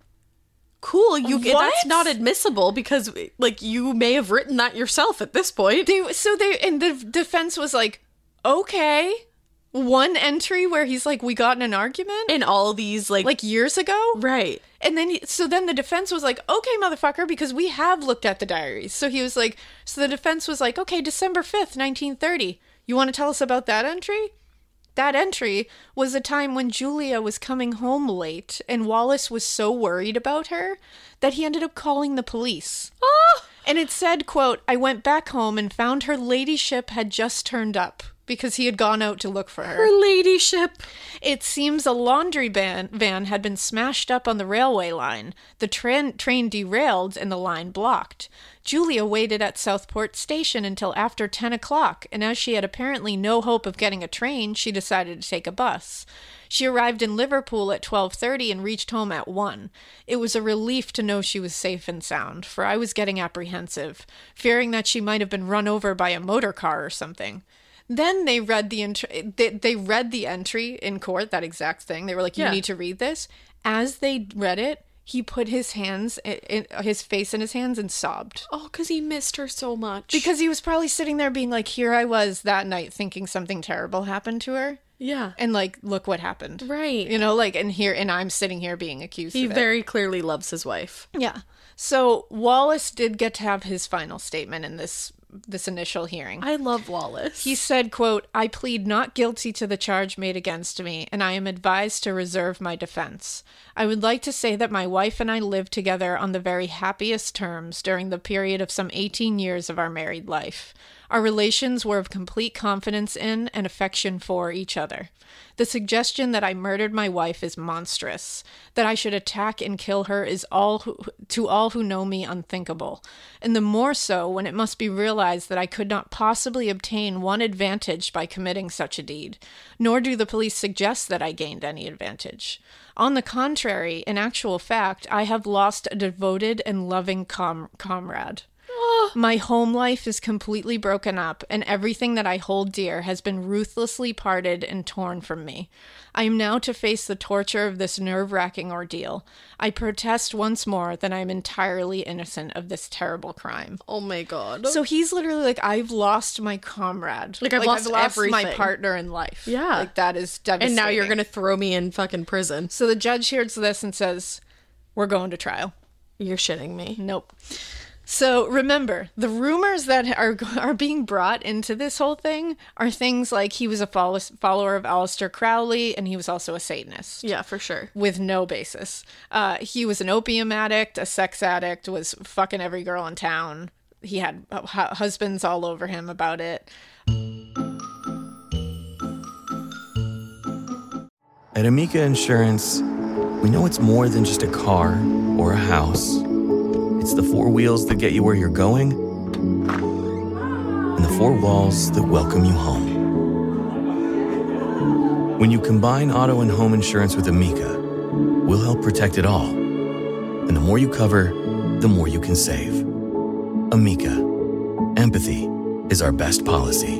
cool, you What? that's not admissible because like you may have written that yourself at this point. they, so they, and the defense was like, okay. One entry where he's like, we got in an argument? In all these like Like years ago? right. And then, he, so then the defense was like, okay, motherfucker, because we have looked at the diaries. So he was like, so the defense was like, okay, December fifth, nineteen thirty. You want to tell us about that entry? That entry was a time when Julia was coming home late and Wallace was so worried about her that he ended up calling the police. Oh! And it said, quote, I went back home and found her ladyship had just turned up because he had gone out to look for her. Her ladyship. It seems a laundry van, van had been smashed up on the railway line. The train, train derailed and the line blocked. Julia waited at Southport Station until after ten o'clock, and as she had apparently no hope of getting a train, she decided to take a bus. She arrived in Liverpool at twelve thirty and reached home at one. It was a relief to know she was safe and sound, for I was getting apprehensive, fearing that she might have been run over by a motor car or something. Then they read the ent- they, they read the entry in court, that exact thing. They were like, you Yeah. need to read this. As they read it, he put his hands, in, in, his face in his hands and sobbed. Oh, because he missed her so much. Because he was probably sitting there being like, here I was that night thinking something terrible happened to her. yeah. And like, look what happened. Right. You know, like, and here, and I'm sitting here being accused He of it. very clearly loves his wife. Yeah. So Wallace did get to have his final statement in this this initial hearing. I love Wallace. He said, quote, I plead not guilty to the charge made against me, and I am advised to reserve my defense. I would like to say that my wife and I lived together on the very happiest terms during the period of some eighteen years of our married life. Our relations were of complete confidence in and affection for each other. The suggestion that I murdered my wife is monstrous. That I should attack and kill her is all who, to all who know me unthinkable. And the more so when it must be realized that I could not possibly obtain one advantage by committing such a deed, nor do the police suggest that I gained any advantage. On the contrary, in actual fact, I have lost a devoted and loving com- comrade. My home life is completely broken up, and everything that I hold dear has been ruthlessly parted and torn from me. I am now to face the torture of this nerve-wracking ordeal. I protest once more that I am entirely innocent of this terrible crime. oh my god. So he's literally like, I've lost my comrade. Like, I've lost my everything. partner in life. Yeah. Like, that is devastating. and now you're going to throw me in fucking prison. So the judge hears this and says, we're going to trial. You're shitting me. Nope. So remember, the rumors that are are being brought into this whole thing are things like he was a follow- follower of Aleister Crowley and he was also a Satanist. Yeah, for sure. With no basis. Uh, he was an opium addict, a sex addict, was fucking every girl in town. He had hu- husbands all over him about it. At Amica Insurance, we know it's more than just a car or a house. It's the four wheels that get you where you're going and the four walls that welcome you home. When you combine auto and home insurance with Amica, we'll help protect it all. And the more you cover, the more you can save. Amica. Empathy is our best policy.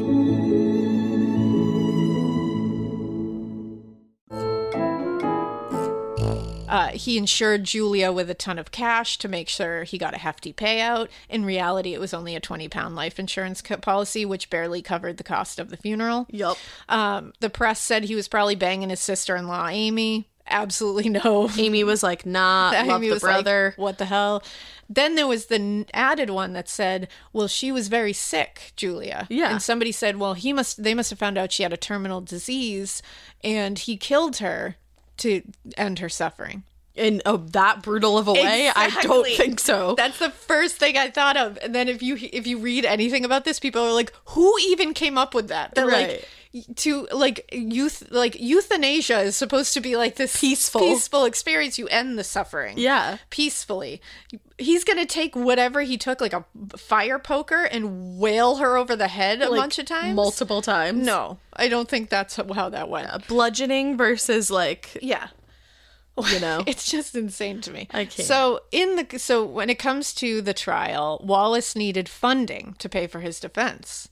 Uh, he insured Julia with a ton of cash to make sure he got a hefty payout. In reality, it was only a twenty pound life insurance co- policy, which barely covered the cost of the funeral. Yup. Um, the press said he was probably banging his sister-in-law, Amy. Absolutely no. Amy was like, nah, love Amy the was like, brother. what the hell? Then there was the n- added one that said, well, she was very sick, Julia. Yeah. And somebody said, well, he must, they must have found out she had a terminal disease and he killed her to end her suffering. In oh, that brutal of a way? I don't Exactly. think so. That's the first thing I thought of. And then if you if you read anything about this, people are like, who even came up with that? They're Right. like, to like youth like euthanasia is supposed to be like this Peaceful. peaceful experience. You end the suffering. Yeah. Peacefully. He's gonna take whatever he took, like a fire poker, and wail her over the head a Like, bunch of times. multiple times. No, I don't think that's how that went. Uh, bludgeoning versus like, Yeah. you know. It's just insane to me. I can't. So in the so when it comes to the trial, Wallace needed funding to pay for his defense.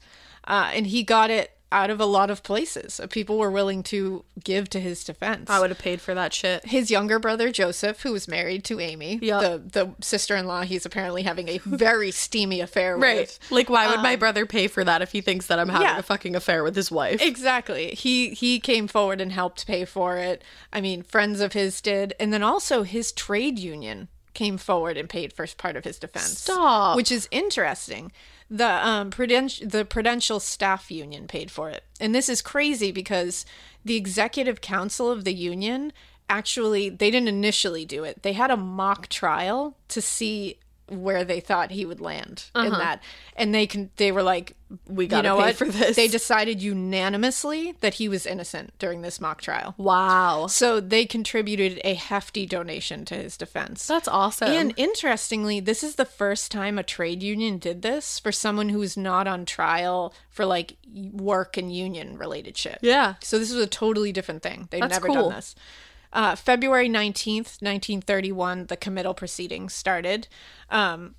Uh, and he got it out of a lot of places. People were willing to give to his defense. I would have paid for that shit. His younger brother, Joseph, who was married to Amy, Yep. the, the sister-in-law he's apparently having a very steamy affair Right. with. Like, why would Um, my brother pay for that if he thinks that I'm having yeah. a fucking affair with his wife? Exactly. He he came forward and helped pay for it. I mean, friends of his did. And then also his trade union came forward and paid for part of his defense. Stop. Which is interesting. The um prudential the Prudential Staff Union paid for it. And this is crazy because the executive council of the union actually, they didn't initially do it. They had a mock trial to see where they thought he would land in that. And they can they were like, We you gotta know pay what? for this. They decided unanimously that he was innocent during this mock trial. Wow. So they contributed a hefty donation to his defense. That's awesome. And interestingly, this is the first time a trade union did this for someone who's not on trial for like work and union related shit. Yeah. So this was a totally different thing. They've That's never cool. done this. Uh, February nineteenth, nineteen thirty-one, the committal proceedings started. Um,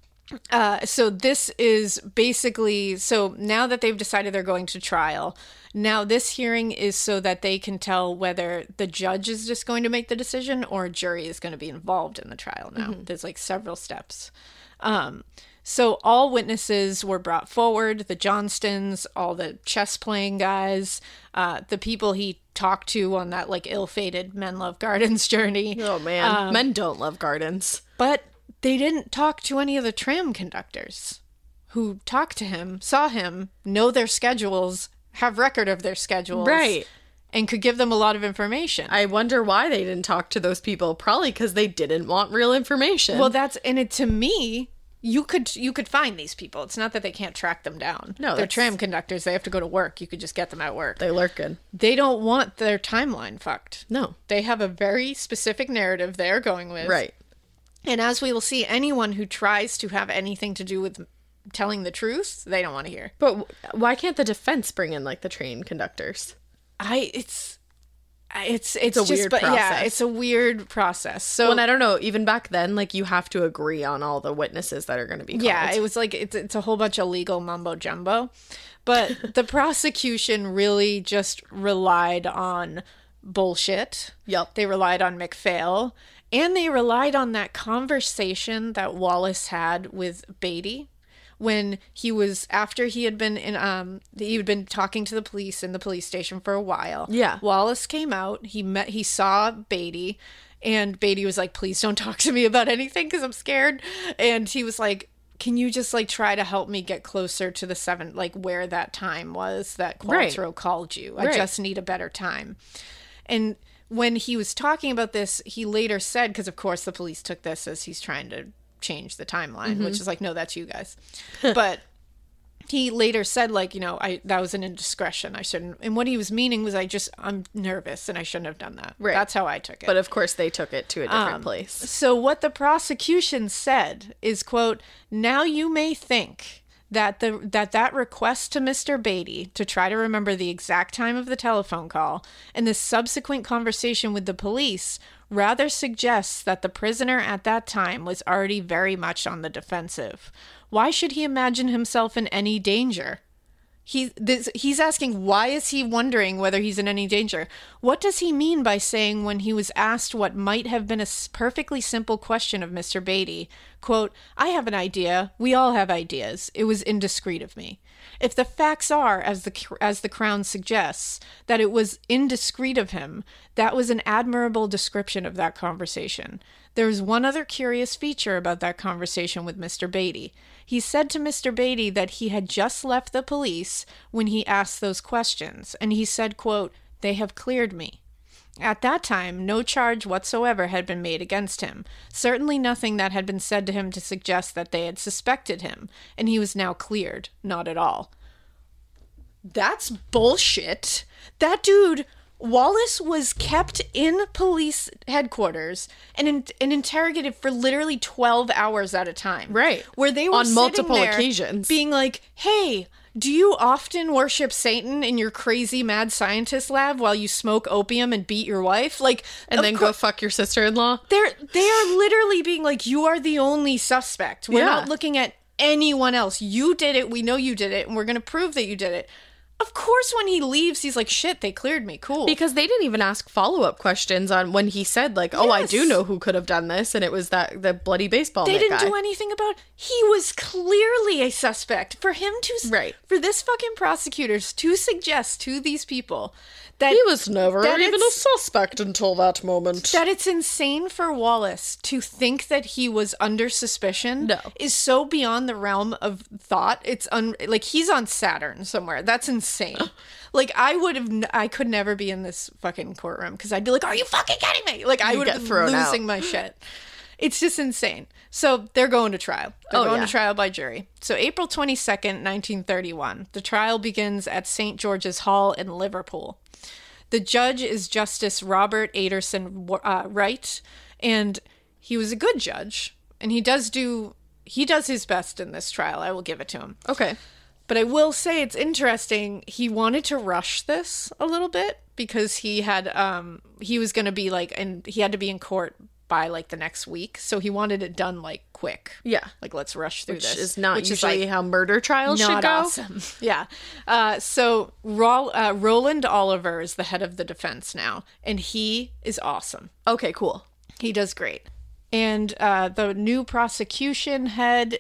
uh, so this is basically, so now that they've decided they're going to trial, now this hearing is so that they can tell whether the judge is just going to make the decision or a jury is going to be involved in the trial now. Mm-hmm. There's like several steps. Um, so all witnesses were brought forward, the Johnstons, all the chess playing guys, uh, the people he talked to on that like ill-fated Men Love Gardens journey. Oh, man. Um, Men don't love gardens. But they didn't talk to any of the tram conductors who talked to him, saw him, know their schedules, have record of their schedules. Right. And could give them a lot of information. I wonder why they didn't talk to those people. Probably because they didn't want real information. Well, that's, and it, to me, you could you could find these people. It's not that they can't track them down. No, they're that's- tram conductors. They have to go to work. You could just get them at work. they lurking. They don't want their timeline fucked. No. They have a very specific narrative they're going with. Right. And as we will see, anyone who tries to have anything to do with telling the truth, they don't want to hear. But w- why can't the defense bring in, like, the train conductors? I it's it's it's, a just weird but yeah, process. it's a weird process. So Well, and I don't know, even back then, like, you have to agree on all the witnesses that are going to be called. yeah, it was like it's it's a whole bunch of legal mumbo jumbo. But the prosecution really just relied on bullshit. Yep. They relied on McPhail. And they relied on that conversation that Wallace had with Beatty when he was, after he had been in, um, he had been talking to the police in the police station for a while. Yeah. Wallace came out, he met, he saw Beatty, and Beatty was like, please don't talk to me about anything because I'm scared. And he was like, can you just like try to help me get closer to the seven, like where that time was that Right. Qualtrough called you? I Right. just need a better time. And when he was talking about this, he later said, because of course the police took this as he's trying to change the timeline, which is like, no, that's you guys. But he later said, like, you know, I that was an indiscretion. I shouldn't. And what he was meaning was, I just, I'm nervous and I shouldn't have done that. Right. That's how I took it. But of course, they took it to a different Um, place. So what the prosecution said is, quote, now you may think that the that that request to Mister Beatty to try to remember the exact time of the telephone call and the subsequent conversation with the police rather suggests that the prisoner at that time was already very much on the defensive. Why should he imagine himself in any danger? He this, he's asking, why is he wondering whether he's in any danger? What does he mean by saying, when he was asked what might have been a s- perfectly simple question of Mister Beatty, quote, I have an idea. We all have ideas. It was indiscreet of me. If the facts are, as the as the Crown suggests, that it was indiscreet of him, that was an admirable description of that conversation. There is one other curious feature about that conversation with Mister Beatty. He said to Mister Beatty that he had just left the police when he asked those questions, and he said, quote, they have cleared me. At that time, no charge whatsoever had been made against him, certainly nothing that had been said to him to suggest that they had suspected him, and he was now cleared. Not at all. That's bullshit. That dude, Wallace, was kept in police headquarters and in, and interrogated for literally twelve hours at a time. Right. Where they were On sitting multiple there occasions. being like, hey, do you often worship Satan in your crazy mad scientist lab while you smoke opium and beat your wife? Like, And of then cour- go fuck your sister-in-law? they're they are literally being like, you are the only suspect. We're Yeah. not looking at anyone else. You did it. We know you did it. And we're going to prove that you did it. Of course, when he leaves, he's like, shit, they cleared me. Cool. Because they didn't even ask follow-up questions on when he said, like, oh, Yes. I do know who could have done this. And it was that the bloody baseball They mitt didn't guy. do anything about it. He was clearly a suspect. For him to, s- Right. for this fucking prosecutors to suggest to these people that He was never that even a it's- suspect until that moment. that it's insane for Wallace to think that he was under suspicion No. is so beyond the realm of thought. It's un- like he's on Saturn somewhere. That's insane. Like I would have, n- I could never be in this fucking courtroom because I'd be like, "Are you fucking kidding me?" Like I You'd would get have been thrown out. losing my shit. It's just insane. So they're going to trial. They're Oh, going yeah. to trial by jury. So April twenty-second, nineteen thirty-one. The trial begins at Saint George's Hall in Liverpool. The judge is Justice Robert Aderson uh, Wright, and he was a good judge, and he does do he does his best in this trial. I will give it to him. Okay. But I will say it's interesting. He wanted to rush this a little bit because he had um he was going to be like and he had to be in court by like the next week, so he wanted it done like quick. Yeah. Like let's rush through Which this. is not which usually like, how murder trials should not go. awesome. Yeah. Uh, so Ro- uh, Roland Oliver is the head of the defense now, and he is awesome. Okay, cool. He does great. And uh, the new prosecution head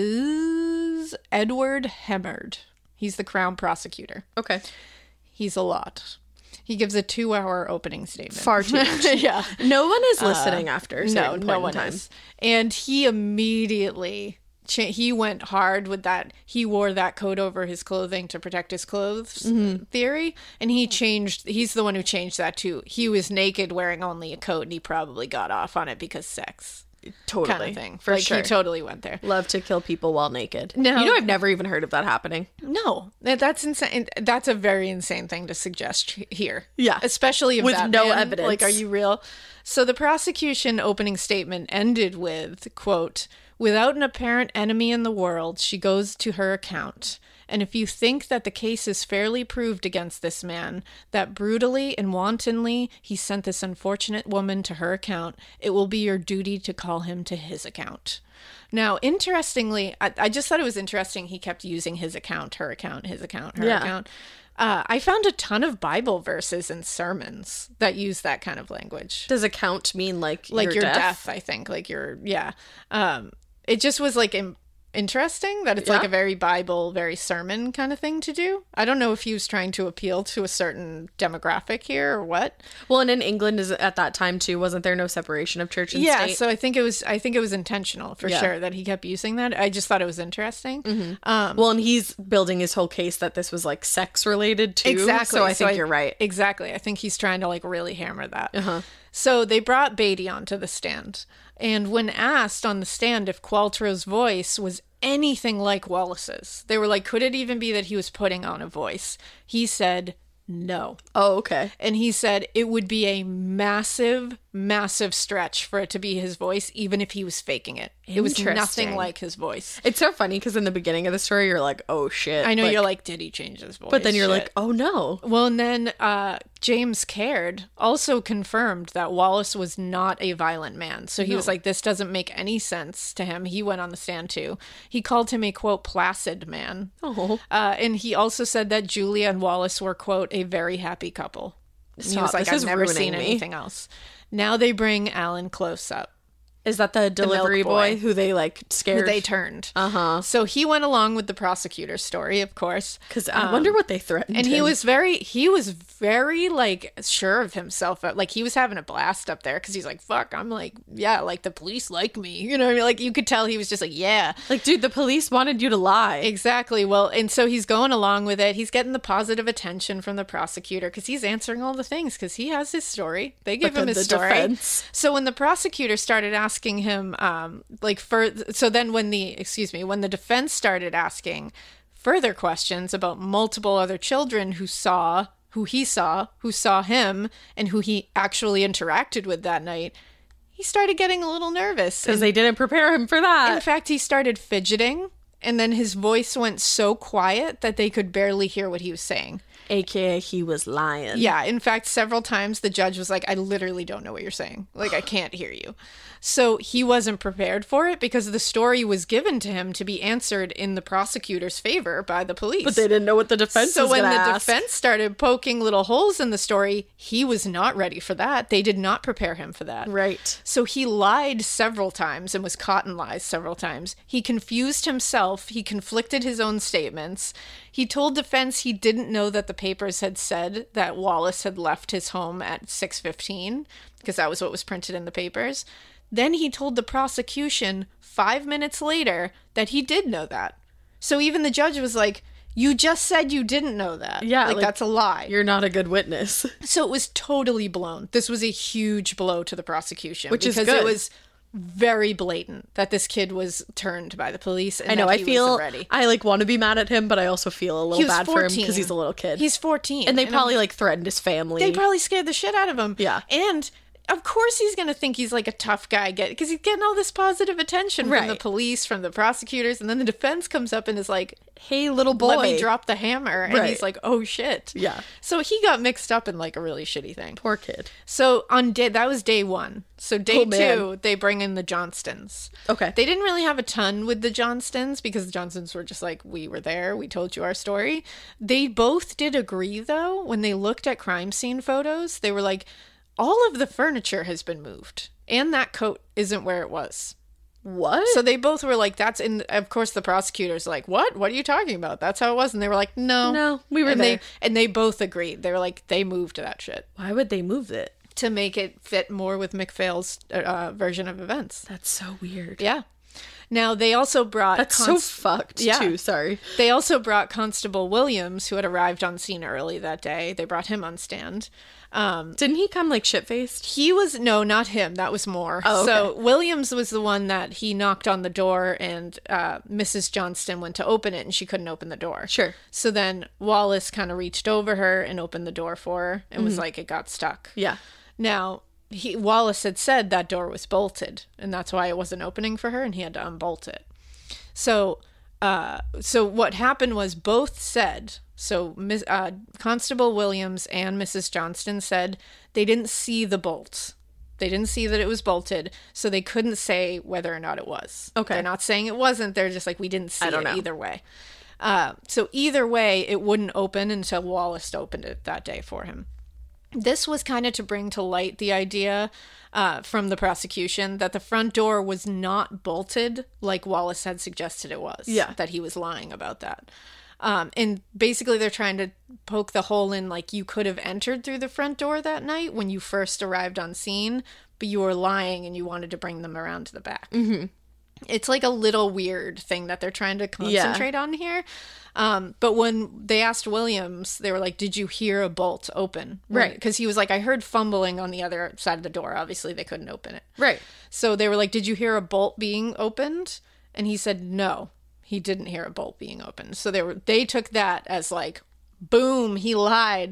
is Edward Hemmard. He's the Crown prosecutor. Okay. He's a lot. He gives a two-hour opening statement. Far too much. Yeah. No one is listening after a No, certain no point one in time. is. And he immediately, cha- he went hard with that. He wore that coat over his clothing to protect his clothes Mm-hmm. theory. And he changed, he's the one who changed that too. He was naked wearing only a coat and he probably got off on it because sex. Totally. Kind of thing. For like sure. he totally went there. Love to kill people while naked. No. You know, I've never even heard of that happening. No, that- that's insane. That's a very insane thing to suggest he- here. Yeah. Especially of With that no man. evidence. Like, are you real? So the prosecution opening statement ended with, quote, "Without an apparent enemy in the world, she goes to her account. And if you think that the case is fairly proved against this man, that brutally and wantonly he sent this unfortunate woman to her account, it will be your duty to call him to his account." Now, interestingly, I, I just thought it was interesting he kept using his account, her account, his account, her Yeah. account. Uh, I found a ton of Bible verses and sermons that use that kind of language. Does account mean like Like you're your deaf? death, I think. Like your, yeah. Um, it just was like im- interesting that it's like Yeah. a very Bible, very sermon kind of thing to do. I don't know if he was trying to appeal to a certain demographic here or what. Well, and in England is at that time too, wasn't there no separation of church and Yeah, state? so I think it was I think it was intentional for Yeah. sure that he kept using that. I just thought it was interesting. Um, well, and he's building his whole case that this was like sex related too. Exactly. So I think you're right. Exactly. I think he's trying to like really hammer that. Uh-huh. So they brought Beatty onto the stand. And when asked on the stand if Qualtro's voice was anything like Wallace's, they were like, could it even be that he was putting on a voice? He said no. Oh, okay. And he said it would be a massive, massive stretch for it to be his voice, even if he was faking it. It was nothing Interesting. like his voice. It's so funny because in the beginning of the story, you're like, oh shit. I know you're like, did he change his voice? but then you're Shit. like, oh no. Well, and then uh, James Caird also confirmed that Wallace was not a violent man. So he was like, this doesn't make any sense to him. He went on the stand too. He called him a, quote, placid man. Oh. Uh, and he also said that Julia and Wallace were, quote, a very happy couple. And he Stop, was like, this I've is never seen ruining me." anything else. Now they bring Alan close up. Is that the delivery boy. boy. who they like Who scared? they turned. Uh-huh. So he went along with the prosecutor's story, of course. Because I wonder what they threatened. And he him. was very, he was very like sure of himself. Like he was having a blast up there because he's like, fuck, I'm like, yeah, like the police like me. You know what I mean? Like you could tell he was just like, yeah, like, dude, the police wanted you to lie. exactly. Well, and so he's going along with it. He's getting the positive attention from the prosecutor because he's answering all the things because he has his story. They give But him then his the story. defense- So when the prosecutor started asking him, um, like, for, so then when the, excuse me, when the defense started asking further questions about multiple other children who saw, who he saw, who saw him, and who he actually interacted with that night, he started getting a little nervous. Because And they didn't prepare him for that. in fact, he started fidgeting, and then his voice went so quiet that they could barely hear what he was saying. A K A he was lying. Yeah, in fact, several times the judge was like, I literally don't know what you're saying. Like, I can't hear you. So he wasn't prepared for it because the story was given to him to be answered in the prosecutor's favor by the police. But they didn't know what the defense so was when gonna the ask. defense started poking little holes in the story, he was not ready for that. They did not prepare him for that. Right. So he lied several times and was caught in lies several times. He confused himself. He conflicted his own statements. He told defense he didn't know that the papers had said that Wallace had left his home at six fifteen, because that was what was printed in the papers. Then he told the prosecution five minutes later that he did know that. So even the judge was like, you just said you didn't know that. Yeah, like, like, that's a lie. You're not a good witness. So it was totally blown. This was a huge blow to the prosecution. Which is because good. it was very blatant that this kid was turned by the police. And I know. that I he feel was ready. I like want to be mad at him, but I also feel a little He was bad for him fourteen. because he's a little kid. He's fourteen. and they And probably like threatened his family. They probably scared the shit out of him. Yeah. And of course he's going to think he's like a tough guy get because he's getting all this positive attention from the Right. police, from the prosecutors, and then the defense comes up and is like, hey, little boy, let me drop the hammer. And Right. he's like, oh shit. Yeah. So he got mixed up in like a really shitty thing. Poor kid. So on day that was day one. So day Oh, man. two, they bring in the Johnstons. Okay. They didn't really have a ton with the Johnstons because the Johnstons were just like, we were there, we told you our story. They both did agree though, when they looked at crime scene photos, they were like, all of the furniture has been moved, and that coat isn't where it was. What? So they both were like, that's in, of course, the prosecutor's like, what? What are you talking about? That's how it was. And they were like, no. No, we were and there. They, and they both agreed. They were like, they moved that shit Why would they move it? to make it fit more with McPhail's uh, version of events. That's so weird. Yeah. Now, they also brought... That's Const- so fucked, Yeah. too. Sorry. They also brought Constable Williams, who had arrived on scene early that day. They brought him on stand. Um, Didn't he come, like, shit-faced? he was... No, not him. That was Moore. Oh, okay. So Williams was the one that he knocked on the door, and uh, Missus Johnston went to open it, and she couldn't open the door. Sure. So then Wallace kind of reached over her and opened the door for her, and was like, it got stuck. Yeah. Now, he, Wallace had said that door was bolted, and that's why it wasn't opening for her, and he had to unbolt it. So, uh, so what happened was both said, so Miss uh, Constable Williams and Missus Johnston said they didn't see the bolt. They didn't see that it was bolted, so they couldn't say whether or not it was. Okay. They're not saying it wasn't. They're just like, we didn't see I don't it know. either way. Uh, so either way, it wouldn't open until Wallace opened it that day for him. This was kind of to bring to light the idea uh, from the prosecution that the front door was not bolted like Wallace had suggested it was. Yeah. That he was lying about that. Um, and basically they're trying to poke the hole in, like, you could have entered through the front door that night when you first arrived on scene, but you were lying and you wanted to bring them around to the back. Mm-hmm. It's like a little weird thing that they're trying to concentrate on here. Um, but when they asked Williams, they were like, did you hear a bolt open? Right. Because he was like, I heard fumbling on the other side of the door. Obviously, they couldn't open it. Right. So they were like, did you hear a bolt being opened? And he said, no, he didn't hear a bolt being opened. So they were they took that as like, boom, he lied.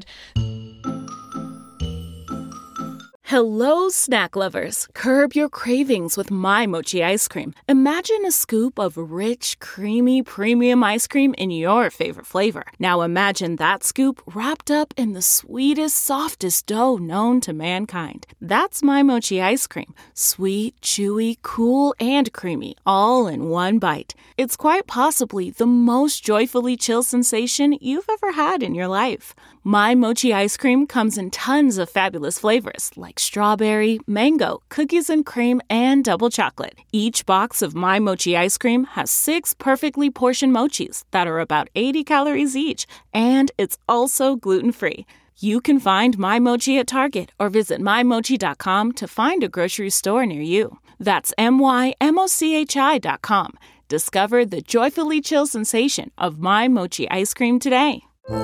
Hello, snack lovers. Curb your cravings with My Mochi ice cream. Imagine a scoop of rich, creamy, premium ice cream in your favorite flavor. Now imagine that scoop wrapped up in the sweetest, softest dough known to mankind. That's My Mochi ice cream. Sweet, chewy, cool, and creamy, all in one bite. It's quite possibly the most joyfully chill sensation you've ever had in your life. My Mochi ice cream comes in tons of fabulous flavors like strawberry, mango, cookies and cream, and double chocolate. Each box of My Mochi ice cream has six perfectly portioned mochis that are about eighty calories each, and it's also gluten-free. You can find My Mochi at Target or visit my mochi dot com to find a grocery store near you. That's M Y M O C H I dot com. Discover the joyfully chill sensation of My Mochi ice cream today.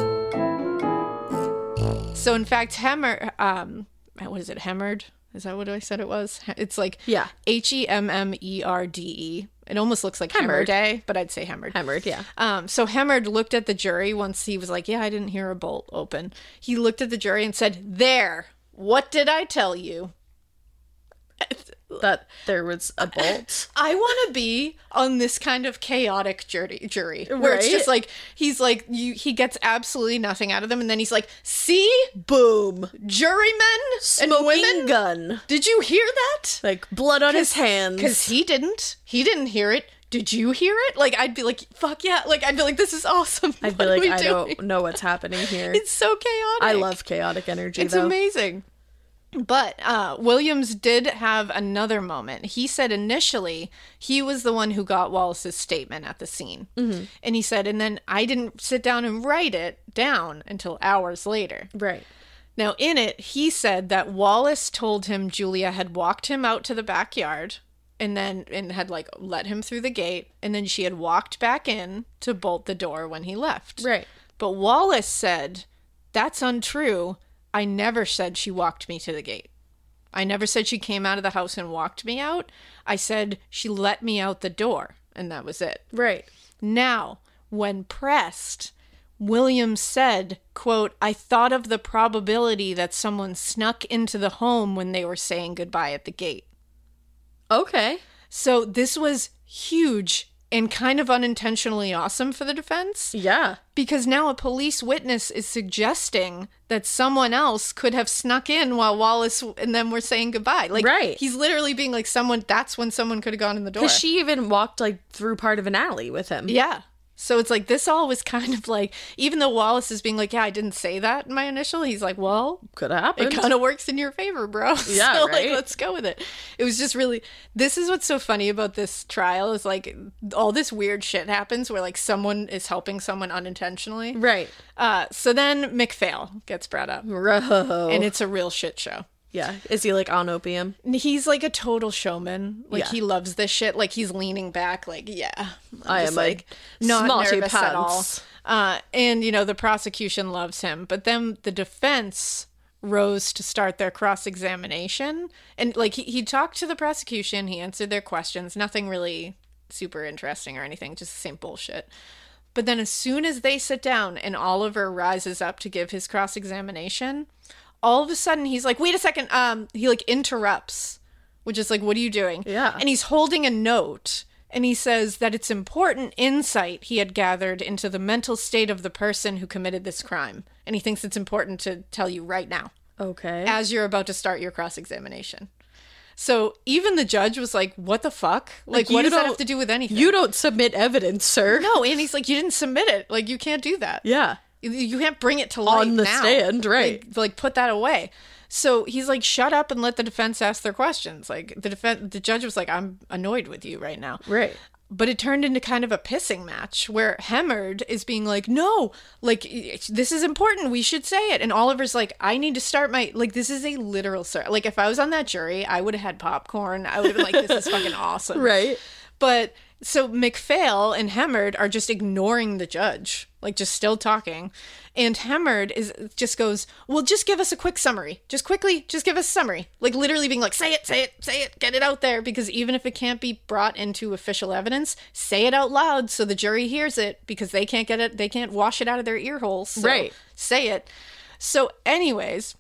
So in fact, Hemmer, um, what is it, Hemmerd? Is that what I said it was? It's like Yeah. H E M M E R D E. It almost looks like Hemmer Hemmerd. Day, but I'd say Hemmerd. Hemmered, yeah. Um, so Hemmerd looked at the jury once he was like, yeah, I didn't hear a bolt open. He looked at the jury and said, there, what did I tell you? that there was a bolt. I want to be on this kind of chaotic jury, jury where it's Right? just like, he's like, you, he gets absolutely nothing out of them. And then he's like, see, Boom. jurymen and Smoking women, gun. did you hear that? Like blood on his hands. Because he didn't. He didn't hear it. Did you hear it? Like, I'd be like, fuck yeah. Like, I'd be like, this is awesome. I'd be What are like, we I doing? don't know what's happening here. It's so chaotic. I love chaotic energy, It's though. amazing. But uh, Williams did have another moment. He said initially he was the one who got Wallace's statement at the scene. Mm-hmm. And he said, and then I didn't sit down and write it down until hours later. Right. Now, in it, he said that Wallace told him Julia had walked him out to the backyard and then and had like let him through the gate. And then she had walked back in to bolt the door when he left. Right. But Wallace said, that's untrue. I never said she walked me to the gate. I never said she came out of the house and walked me out. I said she let me out the door, and that was it. Right. Now, when pressed, Williams said, quote, I thought of the probability that someone snuck into the home when they were saying goodbye at the gate. Okay. So this was huge and kind of unintentionally awesome for the defense. Yeah. Because now a police witness is suggesting that someone else could have snuck in while Wallace and them were saying goodbye. Like, Right. he's literally being like, someone, that's when someone could have gone in the door. Because she even walked like through part of an alley with him. Yeah. So it's like, this all was kind of like, even though Wallace is being like, yeah, I didn't say that in my initial, he's like, well, Could have happened. it kind of works in your favor, bro. Yeah, So, like, right? let's go with it. It was just really, this is what's so funny about this trial is like all this weird shit happens where like someone is helping someone unintentionally. Right. Uh, so then McPhail gets brought up, Bro. and it's a real shit show. Yeah. Is he like on opium? And he's like a total showman. Like Yeah. he loves this shit. Like he's leaning back, like yeah, I'm I just, am like a not smarty nervous at all. pants. Uh, and you know the prosecution loves him, but then the defense rose to start their cross-examination, and like he, he talked to the prosecution, he answered their questions, nothing really super interesting or anything, just the same bullshit. But then as soon as they sit down and Oliver rises up to give his cross-examination, all of a sudden he's like, wait a second, um, he like interrupts, which is like, what are you doing? Yeah. And he's holding a note, and he says that it's important insight he had gathered into the mental state of the person who committed this crime. And he thinks it's important to tell you right now, Okay. as you're about to start your cross-examination. So even the judge was like, what the fuck? Like, Like, what you does that don't- have to do with anything? You don't submit evidence, sir. No, and he's like, you didn't submit it. Like, you can't do that. Yeah. You- You can't bring it to light On the now. stand, right. Like, like, put that away. So he's like, shut up and let the defense ask their questions. Like the defense, the judge was like, I'm annoyed with you right now. Right. But it turned into kind of a pissing match where Hemmard is being like, no, like, this is important. We should say it. And Oliver's like, I need to start my, like, this is a literal start. Like, if I was on that jury, I would have had popcorn. I would have been like, this is fucking awesome. Right. But so McPhail and Hemmard are just ignoring the judge, like just still talking. And Hemmard is just goes, well, just give us a quick summary. Just quickly, just give us a summary. Like literally being like, say it, say it, say it, get it out there. Because even if it can't be brought into official evidence, say it out loud so the jury hears it because they can't get it, they can't wash it out of their ear holes. So Right. say it. So anyways,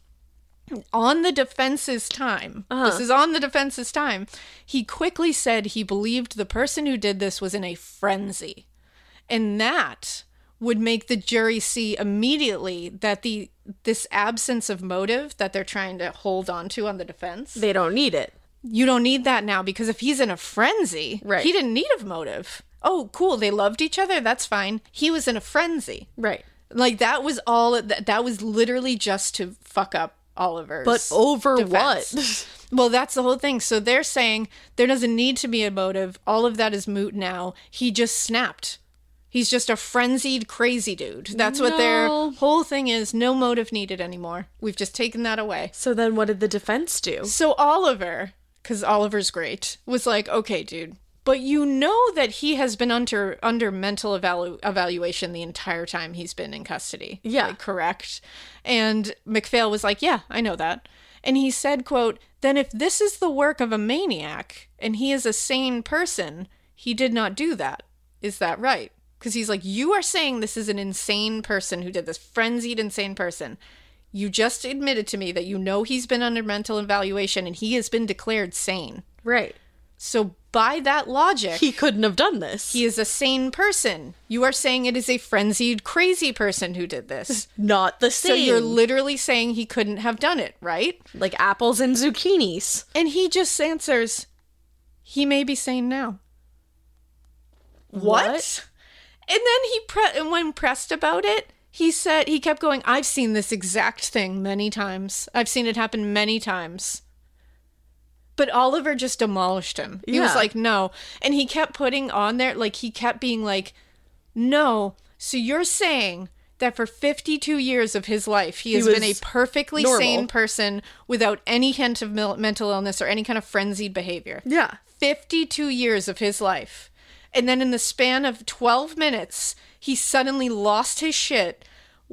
on the defense's time, this is on the defense's time, he quickly said he believed the person who did this was in a frenzy. And that would make the jury see immediately that the this absence of motive that they're trying to hold on to on the defense, They don't need it. you don't need that now, because if he's in a frenzy, Right. he didn't need a motive. Oh, cool, they loved each other, that's fine. He was in a frenzy. Right. Like that was all that, that was literally just to fuck up Oliver's But over defense. what? Well, that's the whole thing. So they're saying there doesn't need to be a motive. All of that is moot now. He just snapped. He's just a frenzied, crazy dude. That's what their No. whole thing is. No motive needed anymore. We've just taken that away. So then what did the defense do? So Oliver, because Oliver's great, was like, okay, dude, but you know that he has been under under mental evalu- evaluation the entire time he's been in custody. Yeah. Like, correct? And McPhail was like, yeah, I know that. And he said, quote, then if this is the work of a maniac and he is a sane person, he did not do that. Is that right? Because he's like, you are saying this is an insane person who did this, frenzied, insane person. You just admitted to me that you know he's been under mental evaluation and he has been declared sane. Right. So by that logic, He couldn't have done this. he is a sane person. You are saying it is a frenzied, crazy person who did this. Not the same. So you're literally saying he couldn't have done it, right? like apples and zucchinis. And he just answers, he may be sane now. What? What? And then he pre- and when pressed about it, he said he kept going, I've seen this exact thing many times. I've seen it happen many times. But Oliver just demolished him. He was Yeah. like, no. And he kept putting on there, like he kept being like, no. So you're saying that for fifty-two years of his life, he has He been a was perfectly normal. sane person without any hint of mil- mental illness or any kind of frenzied behavior. Yeah. fifty-two years of his life. And then in the span of twelve minutes, he suddenly lost his shit,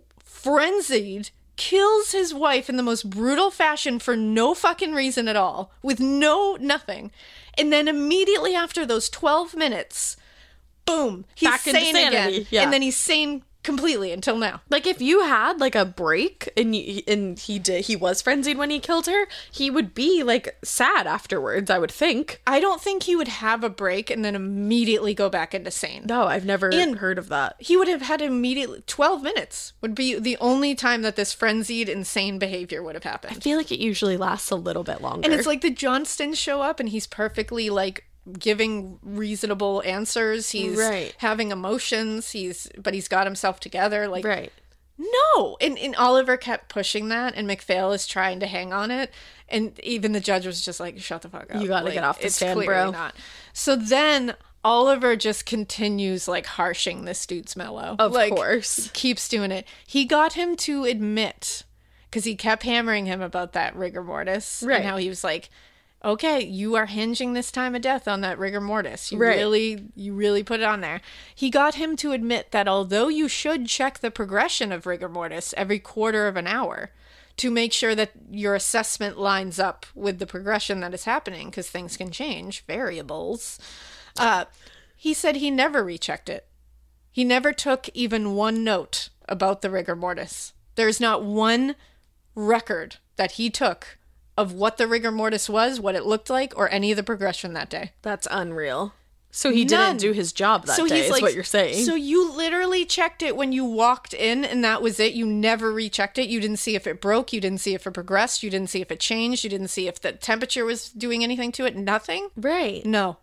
frenzied, kills his wife in the most brutal fashion for no fucking reason at all, with no nothing. And then immediately after those twelve minutes, boom, he's Back into sane sanity, again. yeah. And then he's sane completely until now. Like if you had like a break and you, and he did he was frenzied when he killed her, he would be like sad afterwards, I would think. I don't think he would have a break and then immediately go back into sane. No, I've never And- heard of that. He would have had immediately twelve minutes would be the only time that this frenzied, insane behavior would have I happened. feel like it usually lasts a little bit longer. And it's like the Johnstons show up and he's perfectly like giving reasonable answers. He's Right. having emotions. He's but he's got himself together. Like right. no. And, and Oliver kept pushing that and McPhail is trying to hang on it. And even the judge was just like, shut the fuck up. You gotta Like, get off the it's stand, clearly bro. Not. So then Oliver just continues like harshing this dude's mellow. Of like, course. Keeps doing it. He got him to admit, because he kept hammering him about that rigor mortis. Right. And how he was like, okay, you are hinging this time of death on that rigor mortis. You Right. really, you really put it on there. He got him to admit that although you should check the progression of rigor mortis every quarter of an hour to make sure that your assessment lines up with the progression that is happening, because things can change, variables. Uh, he said he never rechecked it. He never took even one note about the rigor mortis. There's not one record that he took of what the rigor mortis was, what it looked like, or any of the progression that day. That's unreal. So he None. didn't do his job that So day, he's is like, what you're saying. So you literally checked it when you walked in and that was it? You never rechecked it? You didn't see if it broke? You didn't see if it progressed? You didn't see if it changed? You didn't see if the temperature was doing anything to it? Nothing? right. No.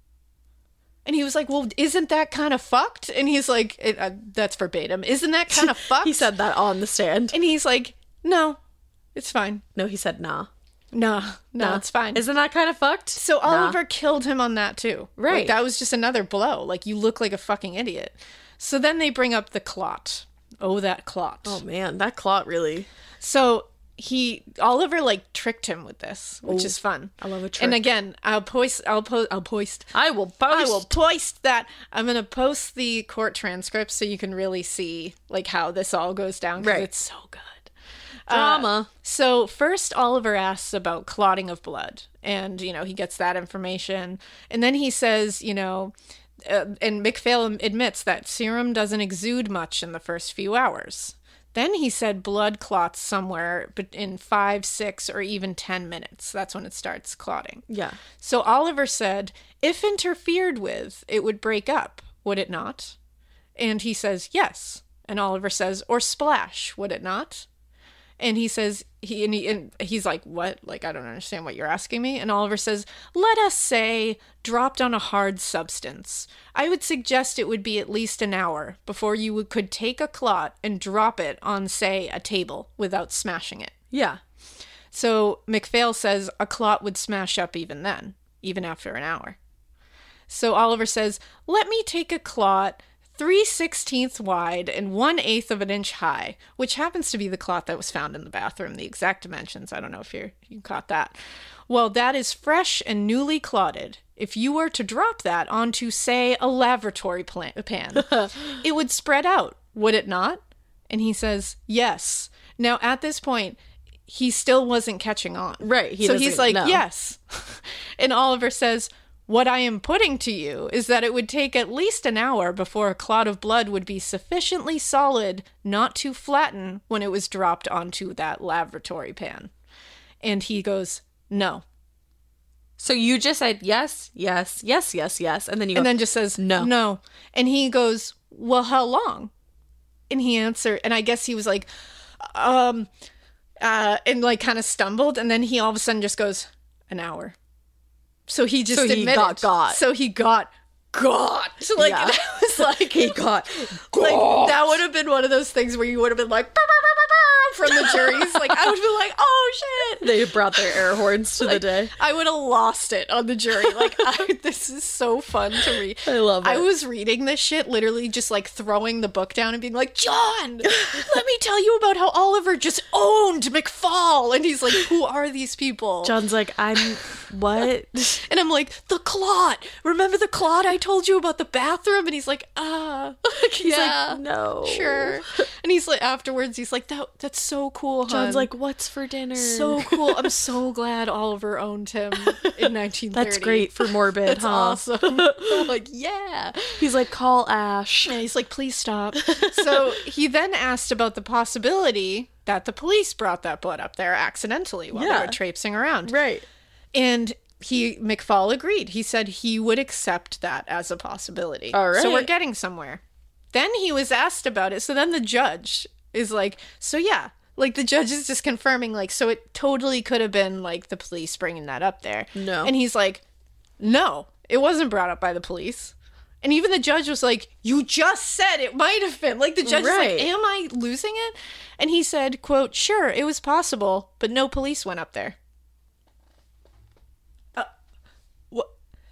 And he was like, well, isn't that kind of fucked? And he's like, it, uh, that's verbatim. Isn't that kind of fucked? He said that on the stand. And he's like, no, it's fine. No, he said nah. No, no, Nah. it's fine. Isn't that kind of fucked? So Nah. Oliver killed him on that too. Like, Right. that was just another blow. Like, you look like a fucking idiot. So then they bring up the clot. Oh, that clot. Oh man, that clot really. So he Oliver like tricked him with this, which is fun. I love a trick. And again, I'll post. I'll post. I'll post. I will post. I will post that. I'm gonna post the court transcripts so you can really see like how this all goes down. 'Cause Right. It's so good. Drama. So first Oliver asks about clotting of blood and, you know, he gets that information. And then he says, you know, uh, and McPhail admits that serum doesn't exude much in the first few hours. Then he said blood clots somewhere but in five, six, or even ten minutes. That's when it starts clotting. yeah. So Oliver said, if interfered with, it would break up, would it not? And he says, yes. And Oliver says, or splash, would it not? And he says, he and, he and he's like, what? Like, I don't understand what you're asking me. And Oliver says, let us say dropped on a hard substance. I would suggest it would be at least an hour before you would, could take a clot and drop it on, say, a table without smashing it. Yeah. So McPhail says a clot would smash up even then, even after an hour. So Oliver says, let me take a clot three sixteenths wide and one eighth of an inch high, which happens to be the clot that was found in the bathroom, the exact dimensions. I don't know if you're, you caught that. Well, that is fresh and newly clotted. If you were to drop that onto, say, a lavatory pla- pan, it would spread out, would it not? And he says, yes. Now, at this point, he still wasn't catching on. Right, he so he's doesn't like, know. yes. And Oliver says, what I am putting to you is that it would take at least an hour before a clot of blood would be sufficiently solid not to flatten when it was dropped onto that lavatory pan. And he goes, no. So you just said yes, yes, yes, yes, yes. And then you go, And then just says, no. No. And he goes, well, how long? And he answered, and I guess he was like, um, uh, and like kind of stumbled. And then he all of a sudden just goes, an hour. So he just So he admitted. got got. So he got got. So like, Yeah. and I was like, he got, like that would have been one of those things where you would have been like, "Bah, bah, bah, bah, bah," from the juries. Like I would have been like, oh shit. they brought their air horns to the day. I would have lost it on the jury. Like, I, this is so fun to read. I love it. I was reading this shit, literally just like throwing the book down and being like, John, let me tell you about how Oliver just owned McFall. And he's like, who are these people? John's like, I'm, what? And I'm like, the clot. Remember the clot I told you about the bathroom? And he's like, ah. He's yeah, like, no. sure. And he's like, afterwards, he's like, that that's so cool, hon. John's like, what's for dinner? So cool. I'm so glad Oliver owned him in nineteen thirty. That's great for Morbid, That's huh? awesome. I'm like, yeah. He's like, call Ash. And he's like, please stop. So he then asked about the possibility that the police brought that blood up there accidentally while Yeah. they were traipsing around. Right. And he, McFall agreed. He said he would accept that as a possibility. All right. So we're getting somewhere. Then he was asked about it. So then the judge is like, so yeah. Like, the judge is just confirming, like, so it totally could have been, like, the police bringing that up there. No. And he's like, no, it wasn't brought up by the police. And even the judge was like, you just said it might have been. Like, the judge Right. is like, am I losing it? And he said, quote, sure, it was possible, but no police went up there. Uh, what?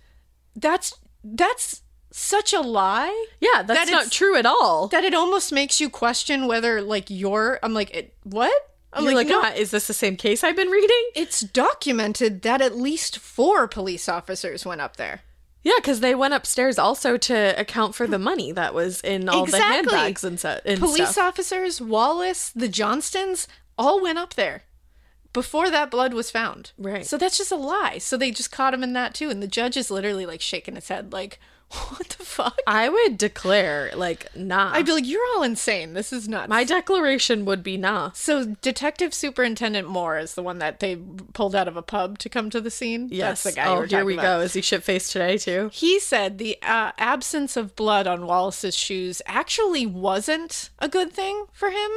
That's, that's such a lie. Yeah, that's That not it's- true at all. That it almost makes you question whether, like, you're, I'm like, it, what? I'm You're like, no, "Ah, is this the same case I've been reading? it's documented that at least four police officers went up there. Yeah, because they went upstairs also to account for the money that was in all the handbags and, so, and Police stuff. officers, Wallace, the Johnstons, all went up there before that blood was found. Right. So that's just a lie. So they just caught him in that too. And the judge is literally like shaking his head like, what the fuck? I would declare, like, nah. I'd be like, you're all insane. This is nuts. My declaration would be nah. So Detective Superintendent Moore is the one that they pulled out of a pub to come to the scene. Yes. That's the guy oh, you were here talking we about. go. Is he shit-faced today, too? He said the uh, absence of blood on Wallace's shoes actually wasn't a good thing for him.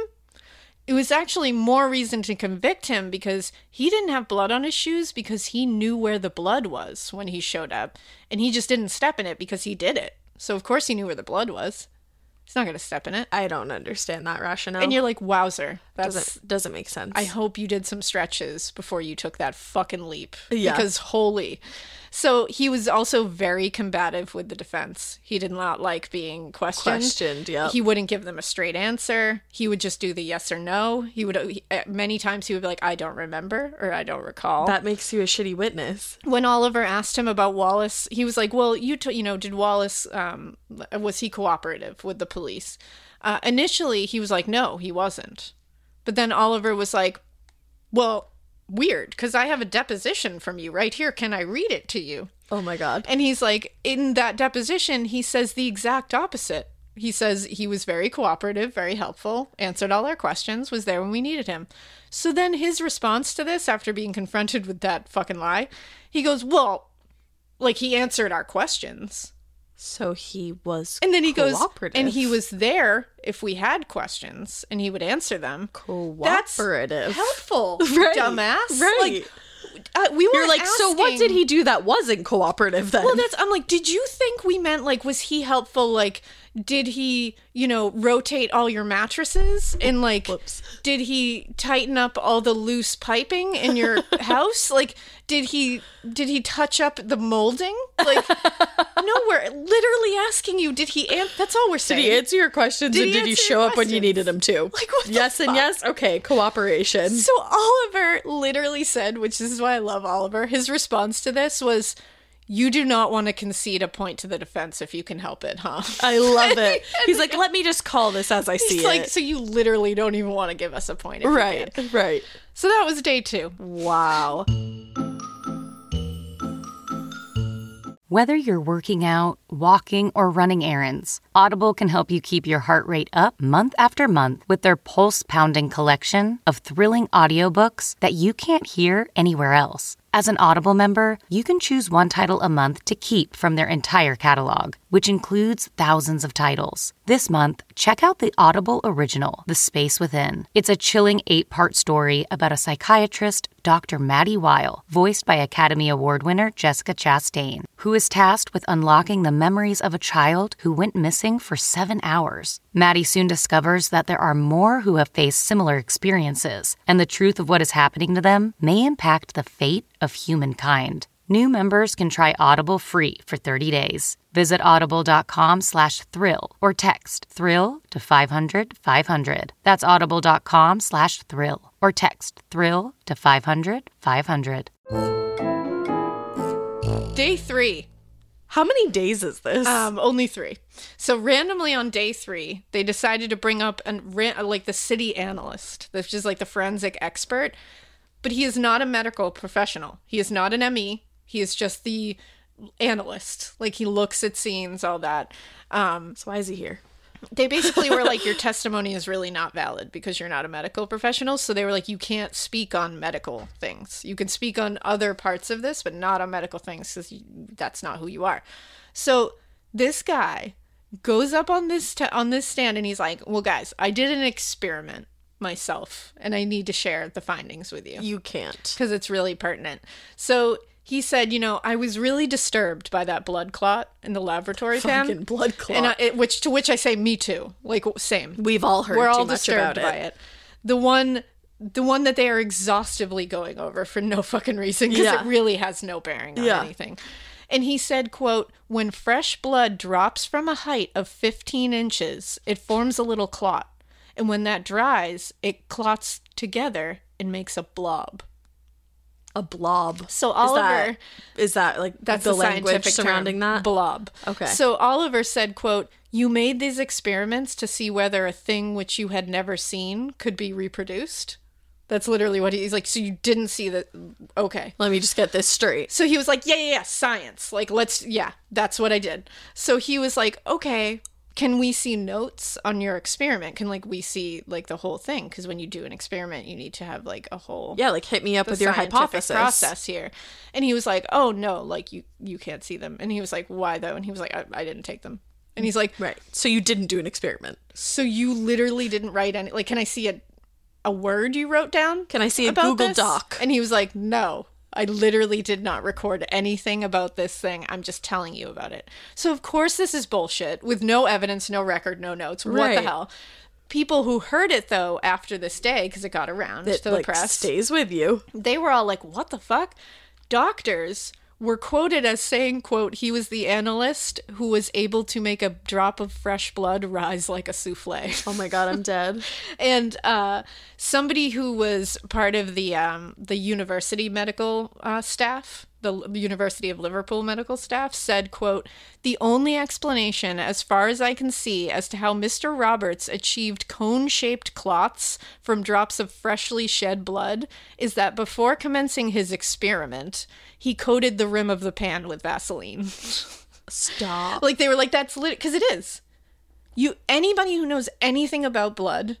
It was actually more reason to convict him because he didn't have blood on his shoes because he knew where the blood was when he showed up. And he just didn't step in it because he did it. So of course he knew where the blood was. He's not going to step in it. I don't understand that rationale. And you're like, wowzer. That's doesn't, doesn't make sense. I hope you did some stretches before you took that fucking leap. Yeah. Because holy. So he was also very combative with the defense. He did not like being questioned. Questioned, yep. He wouldn't give them a straight answer. He would just do the yes or no. He would, he, many times he would be like, I don't remember, or I don't recall. That makes you a shitty witness. When Oliver asked him about Wallace, he was like, well, you, t- you know, did Wallace, um, was he cooperative with the police? Uh, initially, he was like, no, he wasn't. But then Oliver was like, well, weird, because I have a deposition from you right here. Can I read it to you? Oh my God. And he's like, in that deposition, he says the exact opposite. He says he was very cooperative, very helpful, answered all our questions, was there when we needed him. So then his response to this, after being confronted with that fucking lie, he goes, well, like he answered our questions. So he was And then he goes, cooperative. and he was there if we had questions, and he would answer them. That's cooperative. helpful, Right. dumbass. Right. Like, uh, we were You're like, so what did he do that wasn't cooperative then? Well, that's, I'm like, did you think we meant, like, was he helpful? Like, did he, you know, rotate all your mattresses? And, like, Whoops. did he tighten up all the loose piping in your house? Like, did he, did he touch up the molding? Like, no, we're literally asking you, did he, an- that's all we're Did saying. he answer your questions Did and he did he answer show your up when you questions? needed him to? Like, what the yes and fuck? yes? Okay, cooperation. So Oliver literally said, which is why I love Oliver, his response to this was, you do not want to concede a point to the defense if you can help it, huh? I love it. He's like, let me just call this as I see He's it. like, so you literally don't even want to give us a point. If you right, can. right. So that was day two. Wow. Whether you're working out, walking, or running errands, Audible can help you keep your heart rate up month after month with their pulse-pounding collection of thrilling audiobooks that you can't hear anywhere else. As an Audible member, you can choose one title a month to keep from their entire catalog, which includes thousands of titles. This month, check out the Audible original, The Space Within. It's a chilling eight-part story about a psychiatrist, Doctor Maddie Weil, voiced by Academy Award winner Jessica Chastain, who is tasked with unlocking the memories of a child who went missing for seven hours. Maddie soon discovers that there are more who have faced similar experiences, and the truth of what is happening to them may impact the fate of humankind. New members can try Audible free for thirty days. Visit audible.com slash thrill or text thrill to five hundred five hundred. That's audible.com slash thrill or text thrill to five hundred five hundred. Day three. How many days is this? Um, only three. So randomly on day three, they decided to bring up an ran- like the city analyst, which is like the forensic expert, but he is not a medical professional. He is not an M E. He is just the analyst. Like, he looks at scenes, all that. Um, so why is he here? They basically were like, your testimony is really not valid because you're not a medical professional. So they were like, you can't speak on medical things. You can speak on other parts of this, but not on medical things because that's not who you are. So this guy goes up on this t- on this stand and he's like, well, guys, I did an experiment myself and I need to share the findings with you. You can't. Because it's really pertinent. So he said, you know, I was really disturbed by that blood clot in the laboratory pan. Fucking blood clot. And I, it, which to which I say, me too. Like, same. We've all heard We're too all much disturbed about by it. it. The one, the one that they are exhaustively going over for no fucking reason because Yeah. it really has no bearing on Yeah. anything. And he said, quote, when fresh blood drops from a height of fifteen inches, it forms a little clot. And when that dries, it clots together and makes a blob. A blob. So Is Oliver, that, is that like that's the the language scientific surrounding term, that? blob. Okay. So Oliver said, quote, you made these experiments to see whether a thing which you had never seen could be reproduced. That's literally what he, he's like. So you didn't see that. Okay. Let me just get this straight. So he was like, yeah, yeah, yeah, science. Like, let's, yeah, that's what I did. So he was like, okay, can we see notes on your experiment? Can, like, we see, like, the whole thing? Because when you do an experiment, you need to have, like, a whole... Yeah, like, hit me up the with your scientific hypothesis. process here. And he was like, oh, no, like, you, you can't see them. And he was like, why, though? And he was like, I, I didn't take them. And he's like... Right. So you didn't do an experiment. So you literally didn't write any... Like, can I see a, a word you wrote down? Can I see a about Google this? Doc? And he was like, no. I literally did not record anything about this thing. I'm just telling you about it. So, of course, this is bullshit with no evidence, no record, no notes. What Right. the hell? People who heard it, though, after this day, because it got around It, to the like, press, stays with you. they were all like, what the fuck? Doctors were quoted as saying, quote, he was the analyst who was able to make a drop of fresh blood rise like a souffle. Oh my god, I'm dead. And uh, somebody who was part of the um, the university medical uh, staff, the L- University of Liverpool medical staff, said, quote, the only explanation, as far as I can see, as to how Mister Roberts achieved cone-shaped clots from drops of freshly shed blood is that before commencing his experiment, he coated the rim of the pan with Vaseline. Stop. Like, they were like, that's lit, because it is. You, anybody who knows anything about blood,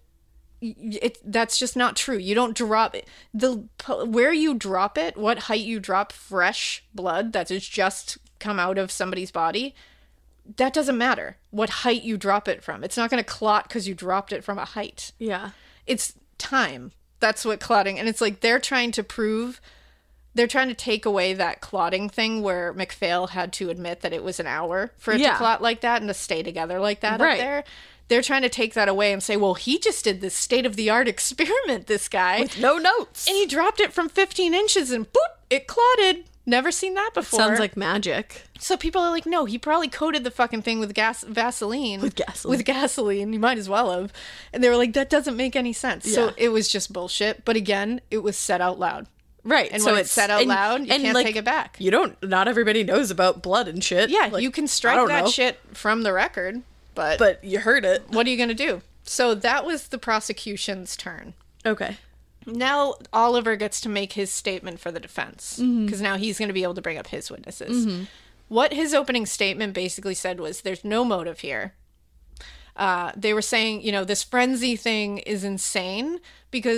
it that's just not true. You don't drop it. The where you drop it, what height you drop fresh blood that has just come out of somebody's body, that doesn't matter. What height you drop it from. It's not going to clot because you dropped it from a height. Yeah. It's time. That's what clotting. And it's like they're trying to prove, they're trying to take away that clotting thing where MacPhail had to admit that it was an hour for it Yeah. to clot like that and to stay together like that Right. up there. They're trying to take that away and say, well, he just did this state-of-the-art experiment, this guy. With no notes. And he dropped it from fifteen inches and boop, it clotted. Never seen that before. Sounds like magic. So people are like, no, he probably coated the fucking thing with gas Vaseline. With gasoline. With gasoline. You might as well have. And they were like, that doesn't make any sense. Yeah. So it was just bullshit. But again, it was said out loud. Right. And so when it's said out and- loud, you and, can't like, take it back. You don't, not everybody knows about blood and shit. Yeah, Like, you can I strike don't that know. shit from the record. But, But you heard it. what are you going to do? So that was the prosecution's turn. Okay. Now Oliver gets to make his statement for the defense because now he's going to be able to bring up his witnesses. What his opening statement basically said was there's no motive here. Uh, they were saying, you know, this frenzy thing is insane because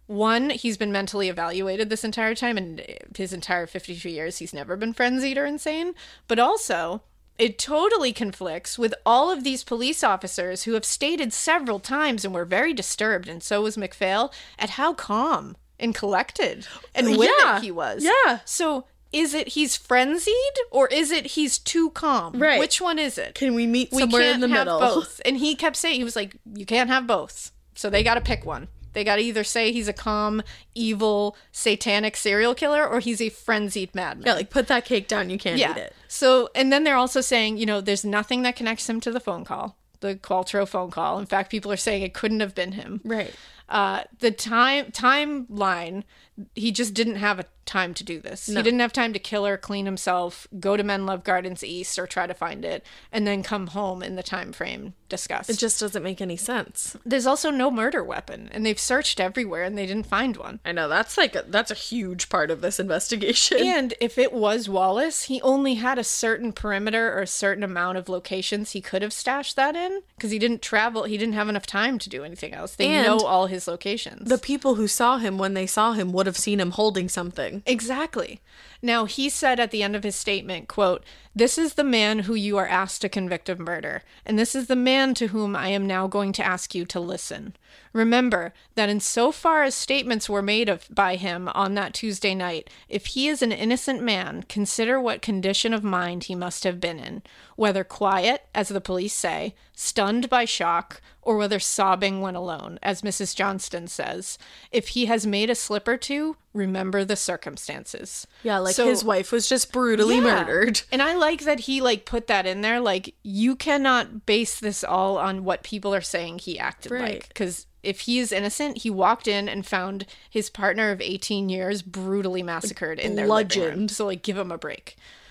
one, he's been mentally evaluated this entire time, and his entire fifty-two years, he's never been frenzied or insane. But also, it totally conflicts with all of these police officers who have stated several times, and were very disturbed, and so was MacPhail, at how calm and collected and with Yeah. it he was. Yeah. So is it he's frenzied, or is it he's too calm? Right. Which one is it? Can we meet We somewhere can't in the have middle? both. And he kept saying, he was like, you can't have both. So they got to pick one. They got to either say he's a calm, evil, satanic serial killer, or he's a frenzied madman. Yeah, like put that cake down, you can't eat it. So, and then they're also saying, you know, there's nothing that connects him to the phone call, the Qualtrough phone call. In fact, people are saying it couldn't have been him. Right. Uh, the time timeline, he just didn't have a time to do this. No. He didn't have time to kill her, clean himself, go to Menlove Gardens East or try to find it, and then come home in the time frame discussed. It just doesn't make any sense. There's also no murder weapon, and they've searched everywhere and they didn't find one. I know, that's like, a, that's a huge part of this investigation. And if it was Wallace, he only had a certain perimeter or a certain amount of locations he could have stashed that in, because he didn't travel, he didn't have enough time to do anything else. They And know all his locations. The people who saw him when they saw him would have seen him holding something. Exactly. Now, he said at the end of his statement, quote, "This is the man who you are asked to convict of murder, and this is the man to whom I am now going to ask you to listen. Remember that in so far as statements were made of by him on that Tuesday night, if he is an innocent man, consider what condition of mind he must have been in, whether quiet, as the police say, stunned by shock, or whether sobbing when alone, as Missus Johnston says. If he has made a slip or two, remember the circumstances." Yeah, like So- his wife was just brutally Yeah. murdered. And I like that he like put that in there. Like, you cannot base this all on what people are saying he acted Right. like. Because if he is innocent, he walked in and found his partner of eighteen years brutally massacred in their living room. bludgeoned. So like, give him a break.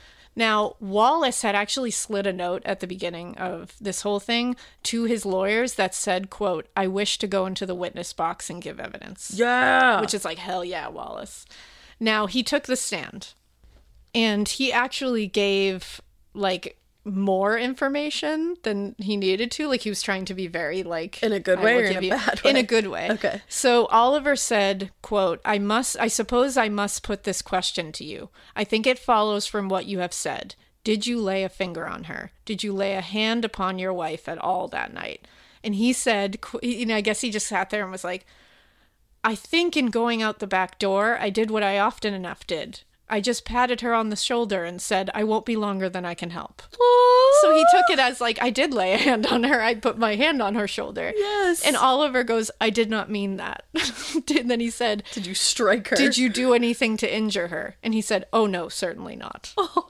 Now, Wallace had actually slid a note at the beginning of this whole thing to his lawyers that said, quote, "I wish to go into the witness box and give evidence." Yeah. Which is like, hell yeah, Wallace. Now, he took the stand, and he actually gave like more information than he needed to. Like, he was trying to be very like, In a good I way will or in give a you- bad way? In a good way. Okay. So Oliver said, quote, I must, I suppose I must put this question to you. I think it follows from what you have said. Did you lay a finger on her? Did you lay a hand upon your wife at all that night? And he said, qu- you know, I guess he just sat there and was like, I think in going out the back door, I did what I often enough did. I just patted her on the shoulder and said, I won't be longer than I can help. So he took it as like, I did lay a hand on her. I put my hand on her shoulder. Yes. And Oliver goes, I did not mean that. And then he said, Did you strike her? did you do anything to injure her? And he said, oh no, certainly not.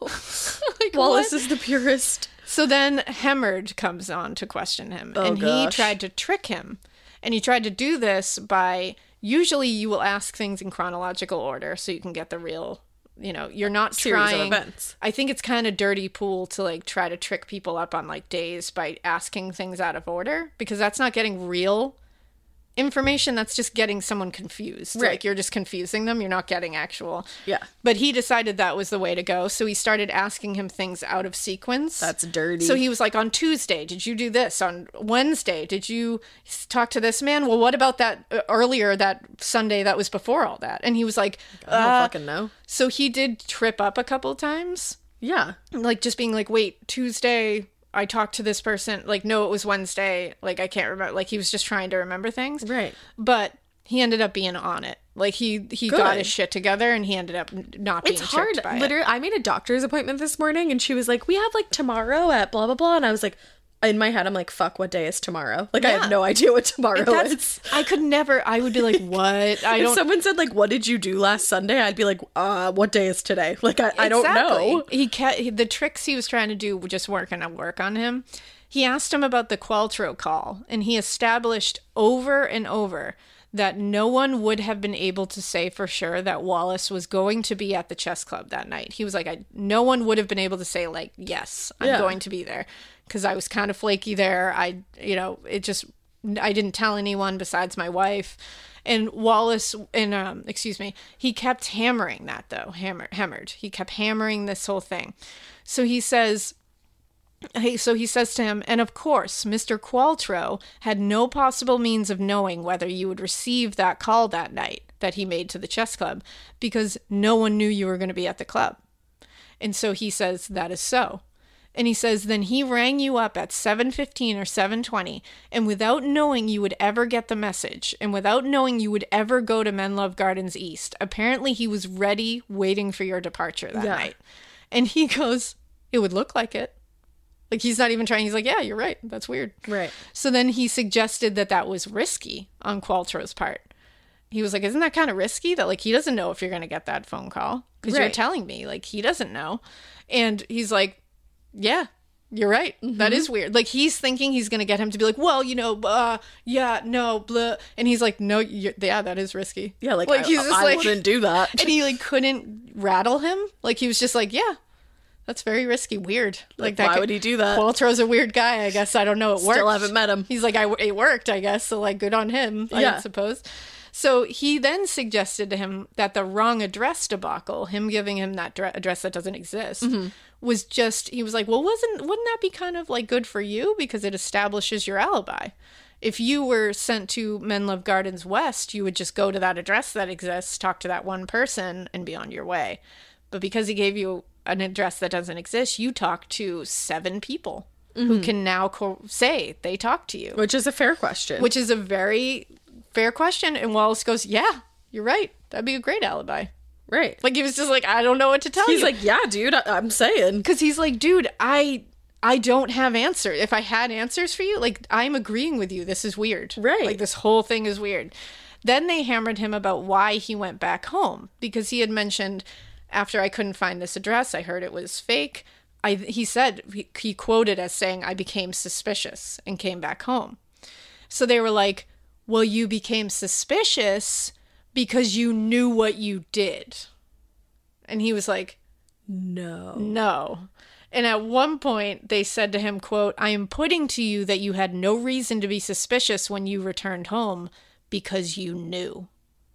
Like, Wallace what? is the purest. So then Hemmard comes on to question him, Oh, and he gosh. tried to trick him. And he tried to do this by, usually you will ask things in chronological order so you can get the real, you know, you're not Series of trying. events. I think it's kind of dirty pool to like try to trick people up on like days by asking things out of order, because that's not getting real information. That's just getting someone confused. Right. Like, you're just confusing them. You're not getting actual. Yeah. But he decided that was the way to go. So he started asking him things out of sequence. That's dirty. So he was like, on Tuesday, did you do this? On Wednesday, did you s- talk to this man? Well, what about that uh, earlier, that Sunday that was before all that? And he was like, I don't uh, fucking know. so he did trip up a couple times. Yeah. Like, just being like, wait, Tuesday, I talked to this person. Like, no, it was Wednesday. Like, I can't remember. Like, he was just trying to remember things. Right. But he ended up being on it. Like, he he got Good. his shit together, and he ended up n- not being It's hard. tricked by it. Literally, I made a doctor's appointment this morning and she was like, we have like tomorrow at blah, blah, blah. And I was like, in my head, I'm like, fuck, what day is tomorrow? Like, I Yeah. have no idea what tomorrow That's, is. I could never, I would be like, what? I If don't someone said, like, what did you do last Sunday? I'd be like, uh, what day is today? Like, I, I don't know. Exactly. He kept, he- the tricks he was trying to do just weren't going to work on him. He asked him about the Qualtrough call, and he established over and over that no one would have been able to say for sure that Wallace was going to be at the chess club that night. He was like, I, no one would have been able to say, like, yes, I'm Yeah. going to be there, because I was kind of flaky there. I, you know, it just, I didn't tell anyone besides my wife. And Wallace, and um, excuse me, he kept hammering that though, hammer, hammered. He kept hammering this whole thing. So he says, Hey, so he says to him, and of course, Mister Qualtrough had no possible means of knowing whether you would receive that call that night that he made to the chess club, because no one knew you were going to be at the club. And so he says, that is so. And he says, then he rang you up at seven fifteen or seven twenty, and without knowing you would ever get the message, and without knowing you would ever go to Menlove Gardens East, apparently he was ready, waiting for your departure that Yeah. night. And he goes, it would look like it. Like, he's not even trying. He's like, yeah, you're right. That's weird. Right. So then he suggested that that was risky on Qualtrough's part. He was like, isn't that kind of risky? That, like, he doesn't know if you're going to get that phone call. Because you're Right. telling me. Like, he doesn't know. And he's like, yeah, you're right. Mm-hmm. That is weird. Like, he's thinking he's going to get him to be like, well, you know, uh, yeah, no, blah. And he's like, no, you're, yeah, that is risky. Yeah, like, like I, he's just I like, wouldn't do that. And he, like, couldn't rattle him. Like, he was just like, yeah. That's very risky. Weird. Like, Like, that why guy- would he do that? Qualtrough's a weird guy, I guess. I don't know. It worked. Still haven't met him. He's like, I, it worked, I guess. So, like, good on him, I Yeah. suppose. So he then suggested to him that the wrong address debacle, him giving him that dre- address that doesn't exist, Mm-hmm. was just, he was like, well, wasn't, wouldn't that be kind of like good for you? Because it establishes your alibi. If you were sent to Menlove Gardens West, you would just go to that address that exists, talk to that one person, and be on your way. But because he gave you an address that doesn't exist, you talk to seven people who can now co- say they talked to you. Which is a fair question. Which is a very fair question. And Wallace goes, yeah, you're right. That'd be a great alibi. right. Like, he was just like, I don't know what to tell He's you. like, yeah, dude, I- I'm saying. Because he's like, dude, I I don't have answers. If I had answers for you, like, I'm agreeing with you. This is weird. Right. Like, this whole thing is weird. Then they hammered him about why he went back home. Because he had mentioned, after I couldn't find this address, I heard it was fake. I, he said, he, he quoted as saying, I became suspicious and came back home. So they were like, well, you became suspicious because you knew what you did. And he was like, No. no. And at one point, they said to him, quote, I am putting to you that you had no reason to be suspicious when you returned home because you knew.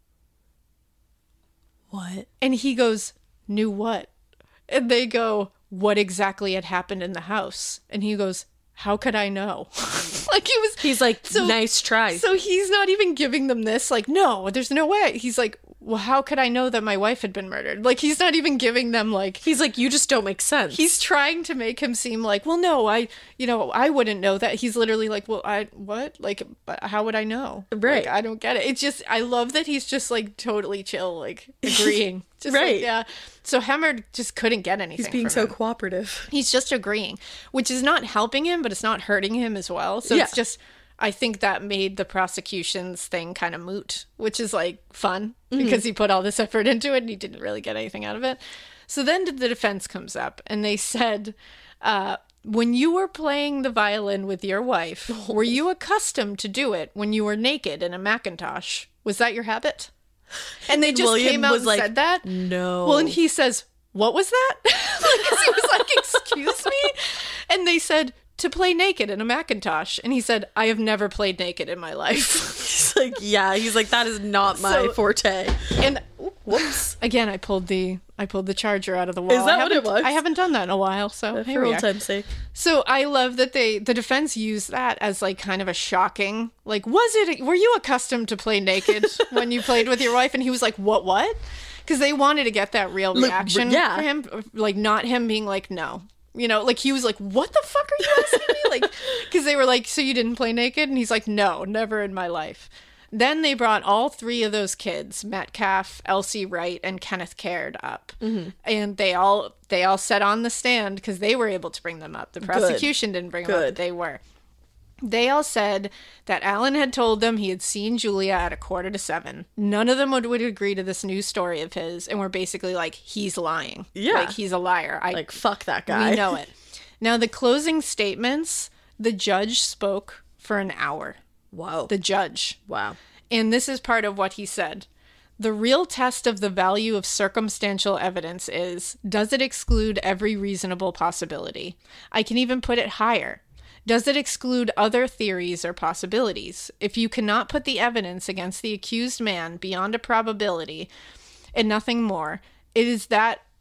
What? And he goes, knew what? And they go, what exactly had happened in the house? And he goes, how could I know? Like, he was... He's like, So- nice try. So he's not even giving them this, like, no, there's no way. He's like, well, how could I know that my wife had been murdered? Like, he's not even giving them, like... He's like, you just don't make sense. He's trying to make him seem like, well, no, I, you know, I wouldn't know that. He's literally like, well, I, what? Like, but how would I know? Right. Like, I don't get it. It's just, I love that he's just like totally chill, like agreeing. Just like, Right. yeah. So Hemmer just couldn't get anything. He's being from so him. cooperative. He's just agreeing, which is not helping him, but it's not hurting him as well. So Yeah. it's just, I think that made the prosecution's thing kind of moot, which is like fun because he put all this effort into it and he didn't really get anything out of it. So then the defense comes up and they said, uh, when you were playing the violin with your wife, were you accustomed to do it when you were naked in a Macintosh? Was that your habit? And they just William came out was and like, said that. no. Well, and he says, what was that? Like, he was like, excuse me? And they said, to play naked in a Macintosh. And he said, I have never played naked in my life. He's like, yeah. He's like, that is not my So- forte. And whoops. Again, I pulled the I pulled the charger out of the wall. Is that I what it haven't- was? I haven't done that in a while, so here For we old are. time's sake. So I love that they the defense used that as like kind of a shocking, like, was it were you accustomed to play naked when you played with your wife? And he was like, what what? Because they wanted to get that real Look, reaction yeah. for him, like not him being like, no. You know, like he was like, what the fuck are you asking me? Like, because they were like, so you didn't play naked? And he's like, no, never in my life. Then they brought all three of those kids, Metcalf, Elsie Wright, and Kenneth Caird up. Mm-hmm. And they all they all sat on the stand because they were able to bring them up. The prosecution didn't bring them up, Good. but they were. They all said that Alan had told them he had seen Julia at a quarter to seven. None of them would, would agree to this new story of his, and were basically like, he's lying. Yeah. Like, he's a liar. I Like, fuck that guy. We know it. Now, the closing statements, the judge spoke for an hour. Wow. The judge. wow. And this is part of what he said. The real test of the value of circumstantial evidence is, does it exclude every reasonable possibility? I can even put it higher. Does it exclude other theories or possibilities? If you cannot put the evidence against the accused man beyond a probability and nothing more, it is that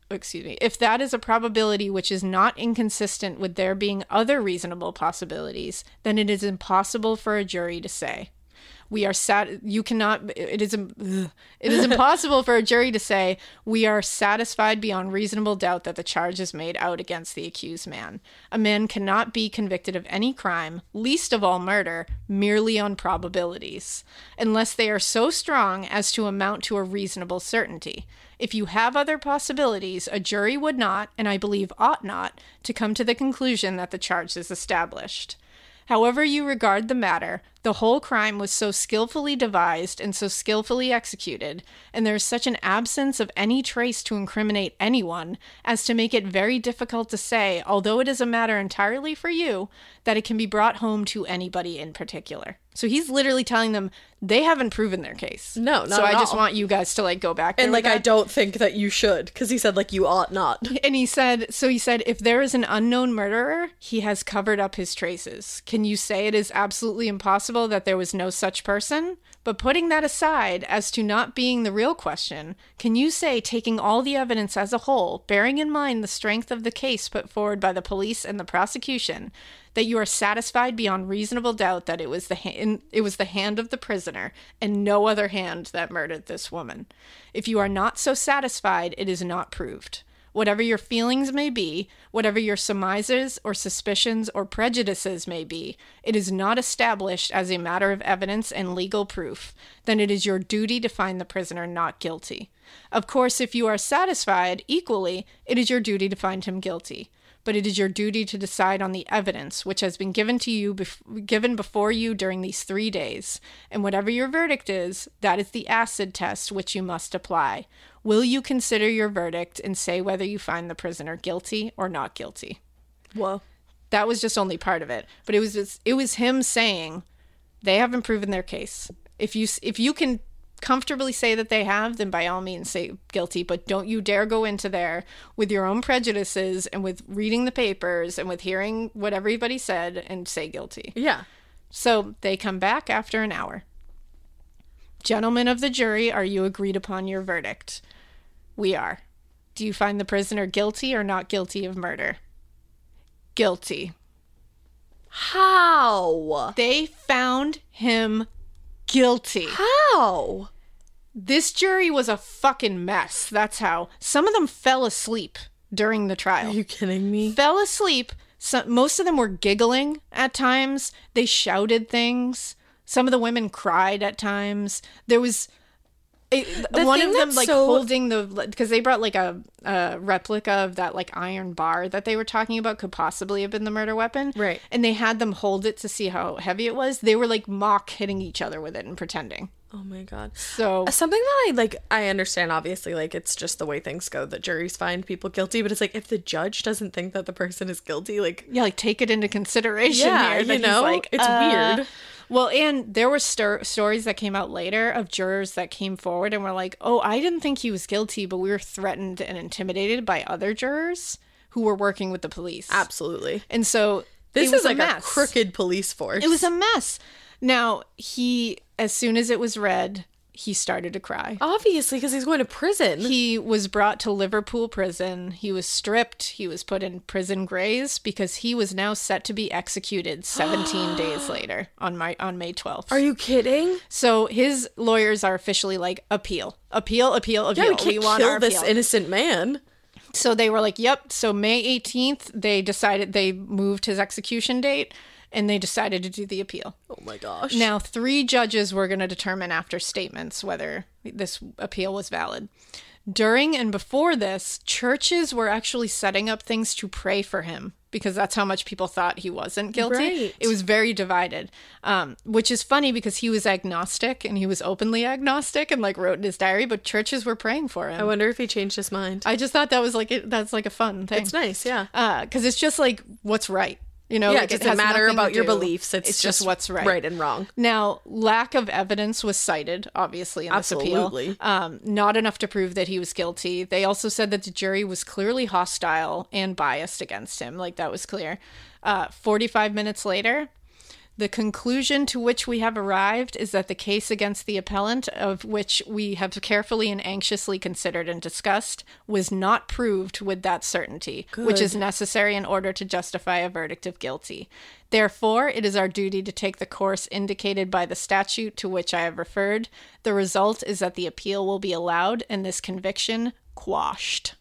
excuse me, if that is a probability which is not inconsistent with there being other reasonable possibilities, then it is impossible for a jury to say. We are sat. You cannot. It is. Ugh. It is impossible for a jury to say we are satisfied beyond reasonable doubt that the charge is made out against the accused man. A man cannot be convicted of any crime, least of all murder, merely on probabilities, unless they are so strong as to amount to a reasonable certainty. If you have other possibilities, a jury would not, and I believe ought not, to come to the conclusion that the charge is established. However you regard the matter, the whole crime was so skillfully devised and so skillfully executed, and there is such an absence of any trace to incriminate anyone, as to make it very difficult to say, although it is a matter entirely for you, that it can be brought home to anybody in particular. So he's literally telling them they haven't proven their case. No, not So at I just all. want you guys to like go back there And with like, I that. don't think that you should, because he said like you ought not. And he said, so he said, if there is an unknown murderer, he has covered up his traces. Can you say it is absolutely impossible that there was no such person? But putting that aside as to not being the real question, can you say, taking all the evidence as a whole, bearing in mind the strength of the case put forward by the police and the prosecution, that you are satisfied beyond reasonable doubt that it was the ha- it was the hand of the prisoner and no other hand that murdered this woman? If you are not so satisfied, it is not proved. Whatever your feelings may be, whatever your surmises or suspicions or prejudices may be, it is not established as a matter of evidence and legal proof. Then it is your duty to find the prisoner not guilty. Of course, if you are satisfied equally, it is your duty to find him guilty. But it is your duty to decide on the evidence which has been given to you, bef- given before you during these three days. And whatever your verdict is, that is the acid test which you must apply. Will you consider your verdict and say whether you find the prisoner guilty or not guilty? Whoa. That was just only part of it. But it was just, it was him saying they haven't proven their case. If you if you can comfortably say that they have, then by all means say guilty, but don't you dare go into there with your own prejudices and with reading the papers and with hearing what everybody said and say guilty. Yeah. So they come back after an hour. Gentlemen of the jury, are you agreed upon your verdict? We are. Do you find the prisoner guilty or not guilty of murder? Guilty. How? They found him guilty. How? This jury was a fucking mess. That's how. Some of them fell asleep during the trial. Are you kidding me? Fell asleep. Some, most of them were giggling at times. They shouted things. Some of the women cried at times. There was it, The one thing of them that's like so- holding the, because they brought like a, a replica of that like iron bar that they were talking about could possibly have been the murder weapon. Right. And they had them hold it to see how heavy it was. They were like mock hitting each other with it and pretending. Oh my god. So Something that I like, I understand, obviously, like, it's just the way things go that juries find people guilty, but it's like, if the judge doesn't think that the person is guilty, like, yeah, like take it into consideration Yeah, here. that you he's know? like, It's uh, weird. Well, and there were stir- stories that came out later of jurors that came forward and were like, oh, I didn't think he was guilty, but we were threatened and intimidated by other jurors who were working with the police. absolutely. And so This it was is like a a, mess. crooked police force. It was a mess. Now, he, as soon as it was read, he started to cry. Obviously, because he's going to prison. He was brought to Liverpool prison. He was stripped. He was put in prison grays because he was now set to be executed seventeen days later on my on May twelfth. Are you kidding? So his lawyers are officially like, appeal, appeal, appeal, appeal. Yeah, we can't want kill our this appeal. innocent man. So they were like, yep. So May eighteenth, they decided they moved his execution date and they decided to do the appeal. Oh my gosh. Now, three judges were going to determine after statements whether this appeal was valid. During and before this, churches were actually setting up things to pray for him because that's how much people thought he wasn't guilty. Right. It was very divided, um, which is funny because he was agnostic and he was openly agnostic and like wrote in his diary, but churches were praying for him. I wonder if he changed his mind. I just thought that was like, it, that's like a fun thing. It's nice, yeah. Because it's just like what's right. You know, Yeah, like, it doesn't has matter nothing to about your do- beliefs. It's just what's right. right and wrong. Now, lack of evidence was cited, obviously, in this Absolutely. appeal. Um, not enough to prove that he was guilty. They also said that the jury was clearly hostile and biased against him. Like, that was clear. Uh, forty-five minutes later, The conclusion to which we have arrived is that the case against the appellant, of which we have carefully and anxiously considered and discussed, was not proved with that certainty, which is necessary in order to justify a verdict of guilty. Therefore, it is our duty to take the course indicated by the statute to which I have referred. The result is that the appeal will be allowed and this conviction quashed.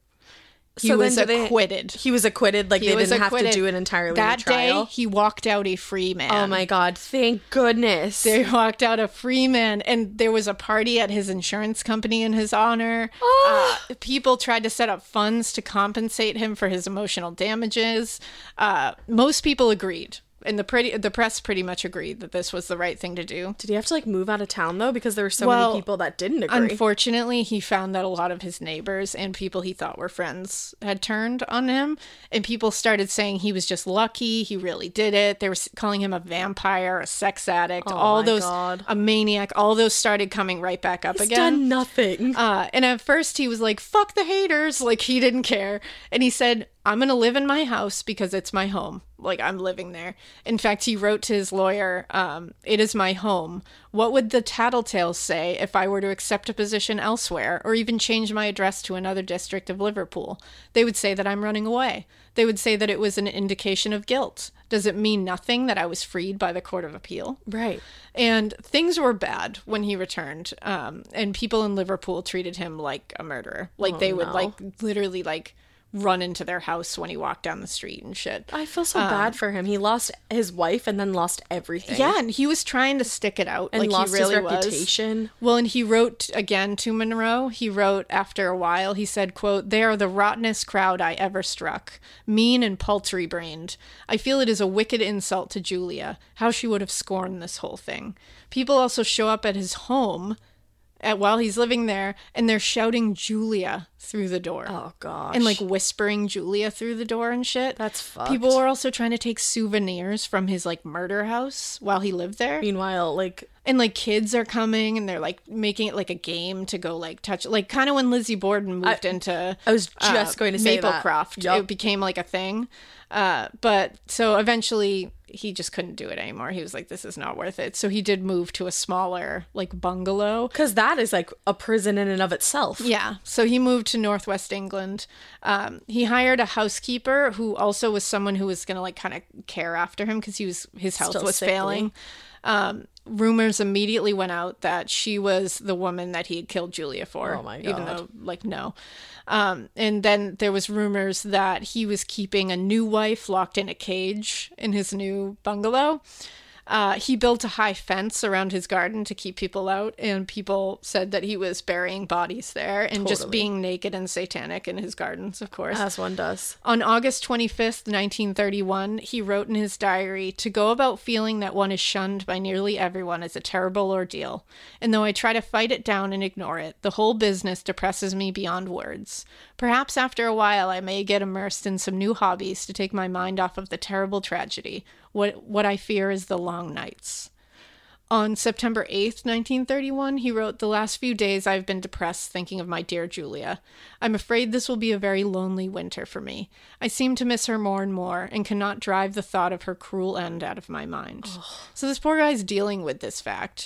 He So then was do they- acquitted. He was acquitted, like He they was didn't have to acquitted. do an entirely That new trial. day, he walked out a free man. Oh my god, thank goodness. They walked out a free man, and there was a party at his insurance company in his honor. Oh. Uh, people tried to set up funds to compensate him for his emotional damages. Uh, most people agreed. And the pretty the press pretty much agreed that this was the right thing to do. Did he have to like move out of town though? Because there were so Well, many people that didn't agree. Unfortunately, he found that a lot of his neighbors and people he thought were friends had turned on him. And people started saying he was just lucky. He really did it. They were s- calling him a vampire, a sex addict, Oh all my those, God. a maniac. All those started coming right back up He's again. done nothing. Uh, and at first he was like, fuck the haters. Like, he didn't care. And he said, I'm going to live in my house because it's my home. Like, I'm living there. In fact, he wrote to his lawyer, um, it is my home. What would the tattletales say if I were to accept a position elsewhere or even change my address to another district of Liverpool? They would say that I'm running away. They would say that it was an indication of guilt. Does it mean nothing that I was freed by the Court of Appeal? Right. And things were bad when he returned. Um, and people in Liverpool treated him like a murderer. Like, Oh, they would, no. like, literally, like, run into their house when he walked down the street and shit. I feel so Um, bad for him. He lost his wife and then lost everything. Yeah, and he was trying to stick it out. And like lost he really his was. reputation. Well, and he wrote again to Monroe. He wrote after a while, he said, quote, "They are the rottenest crowd I ever struck. Mean and paltry-brained. I feel it is a wicked insult to Julia. How she would have scorned this whole thing. People also show up at his home at, while he's living there, and they're shouting Julia through the door. Oh gosh. And like whispering Julia through the door and shit. That's fucked. People were also trying to take souvenirs from his like murder house while he lived there. Meanwhile, like And like kids are coming and they're like making it like a game to go like touch, like kind of when Lizzie Borden moved I- into I was just going to say that. Maplecroft, Yup. it became like a thing. Uh, but so eventually he just couldn't do it anymore. He was like, this is not worth it. So he did move to a smaller like bungalow. because that is like a prison in and of itself. Yeah. So he moved to Northwest England. Um, he hired a housekeeper who also was someone who was going to like kind of care after him because he was his health Still was sickly. failing. Um, rumors immediately went out that she was the woman that he had killed Julia for. Oh my Even God. though, like, no. Um, and then there was rumors that he was keeping a new wife locked in a cage in his new bungalow. Uh, he built a high fence around his garden to keep people out, and people said that he was burying bodies there and just Totally. being naked and satanic in his gardens, of course. As one does. On August twenty-fifth, nineteen thirty-one, he wrote in his diary, "To go about feeling that one is shunned by nearly everyone is a terrible ordeal. And though I try to fight it down and ignore it, the whole business depresses me beyond words. Perhaps after a while I may get immersed in some new hobbies to take my mind off of the terrible tragedy. What, what I fear is the long nights." On September eighth, nineteen thirty-one, he wrote, "The last few days I've been depressed thinking of my dear Julia. I'm afraid this will be a very lonely winter for me. I seem to miss her more and more and cannot drive the thought of her cruel end out of my mind." So this poor guy's dealing with this fact.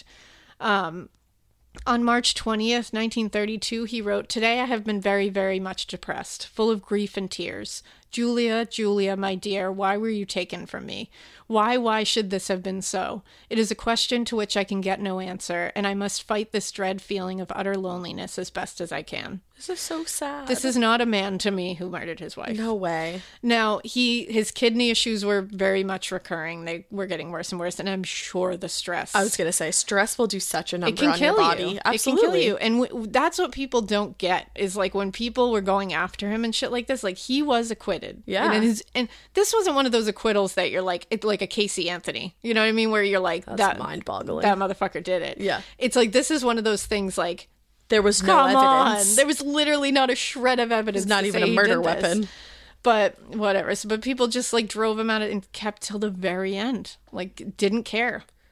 Um, on March twentieth, nineteen thirty-two, he wrote, "Today I have been very, very much depressed, full of grief and tears. Julia, Julia, my dear, why were you taken from me? Why, why should this have been so? It is a question to which I can get no answer, and I must fight this dread feeling of utter loneliness as best as I can." This is so sad. This is not a man to me who murdered his wife. no way. Now, he his kidney issues were very much recurring. They were getting worse and worse, and I'm sure the stress. I was gonna say stress will do such a number it can on kill your body. you. Absolutely. It can kill you. And w- that's what people don't get is like when people were going after him and shit like this, like he was acquitted. Yeah. And, his, and this wasn't one of those acquittals that you're like, it's like a Casey Anthony. You know what I mean? Where you're like, That's that mind-boggling. That motherfucker did it. Yeah. It's like, this is one of those things like, There was no come evidence. on. There was literally not a shred of evidence. It's not to even say a he murder did this. weapon. But whatever. So, but people just like drove him out and kept till the very end. Like, didn't care.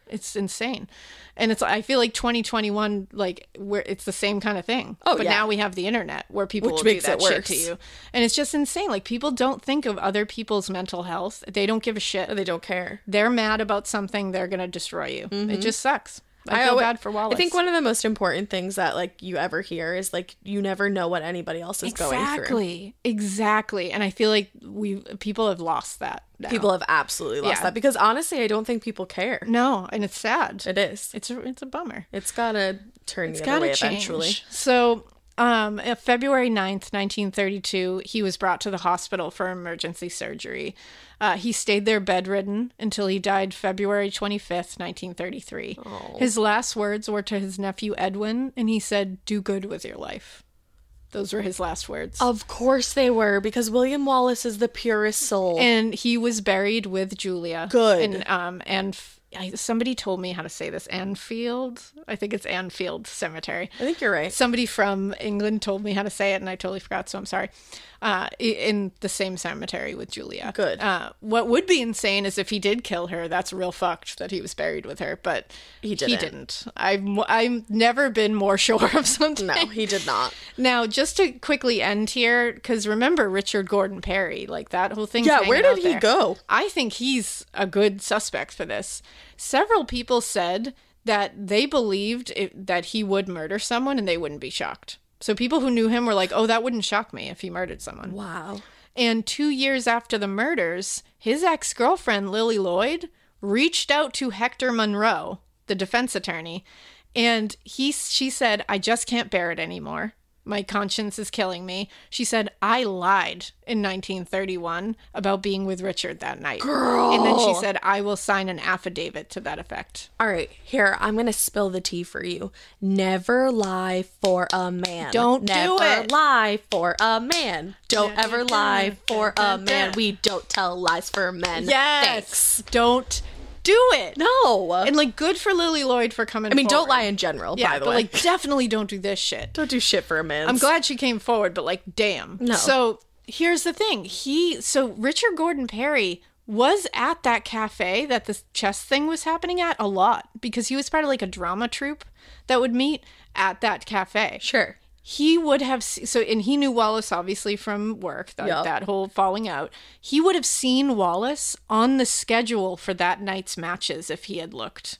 It's insane. And it's, I feel like twenty twenty-one, like, where it's the same kind of thing. Oh, but yeah. now we have the internet where people Which will makes do that it shit worse. to you. And it's just insane. Like, people don't think of other people's mental health. They don't give a shit. They don't care. They're mad about something, they're going to destroy you. Mm-hmm. It just sucks. I feel alwa- bad for Wallace. I think one of the most important things that like you ever hear is like you never know what anybody else is going through. Exactly. Exactly. And I feel like we people have lost that now. People have absolutely lost Yeah. that because honestly, I don't think people care. No, and it's sad. It is. It's a it's a bummer. It's gotta turn It's the other gotta way change. eventually. So, um, uh, February ninth, nineteen thirty-two, he was brought to the hospital for emergency surgery. Uh, he stayed there bedridden until he died February twenty-fifth, nineteen thirty-three. Oh. His last words were to his nephew Edwin, and he said, "Do good with your life." Those were his last words. Of course they were, because William Wallace is the purest soul. And he was buried with Julia. Good. And um and I, somebody told me how to say this. Anfield. I think it's Anfield Cemetery. I think you're right. Somebody from England told me how to say it, and I totally forgot, so I'm sorry. Uh, i- in the same cemetery with Julia. Good. Uh, what would be insane is if he did kill her. That's real fucked that he was buried with her, but He didn't. He didn't. I've I've never been more sure of something. No, he did not. Now, just to quickly end here, because remember Richard Gordon Perry, like that whole thing. Yeah, where did he go? I think he's a good suspect for this. Several people said that they believed it, that he would murder someone and they wouldn't be shocked. So people who knew him were like, oh, that wouldn't shock me if he murdered someone. Wow. And two years after the murders, his ex-girlfriend, Lily Lloyd, reached out to Hector Monroe, the defense attorney, and he she said, I just can't bear it anymore. My conscience is killing me. She said, I lied in nineteen thirty-one about being with Richard that night. Girl. And then she said, I will sign an affidavit to that effect. All right, here, I'm going to spill the tea for you. Never lie for a man. Don't do Never it. lie for a man. Don't ever lie for a man. We don't tell lies for men. Yes. Thanks. Don't do it. No. And like, good for Lily Lloyd for coming I mean, don't forward. lie in general, Yeah, by the but way. like, definitely don't do this shit. Don't do shit for a man. I'm glad she came forward, but like, damn. No. So here's the thing. He, so Richard Gordon Perry was at that cafe that this chess thing was happening at a lot because he was part of like a drama troupe that would meet at that cafe. Sure. He would have, se- so, and he knew Wallace obviously from work, that, Yup. that whole falling out. He would have seen Wallace on the schedule for that night's matches if he had looked.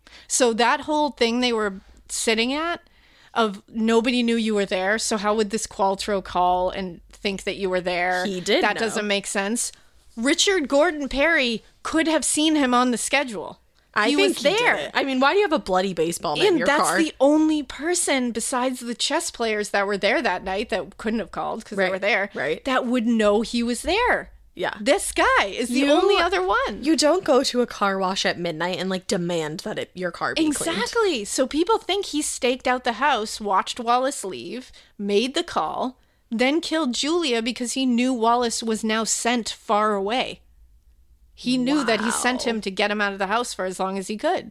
So that whole thing they were sitting at of nobody knew you were there. So how would this Qualtro call and think that you were there? He did That know. doesn't make sense. Richard Gordon Perry could have seen him on the schedule. I he think was he did there. it. I mean, why do you have a bloody baseball bat in And your that's car? the only person besides the chess players that were there that night that couldn't have called because they Right, were there, right. that would know he was there. Yeah. This guy is the You- only other one. You don't go to a car wash at midnight and like demand that it, your car be cleaned. Exactly. So people think he staked out the house, watched Wallace leave, made the call, then killed Julia because he knew Wallace was now sent far away. He knew that he sent him to get him out of the house for as long as he could.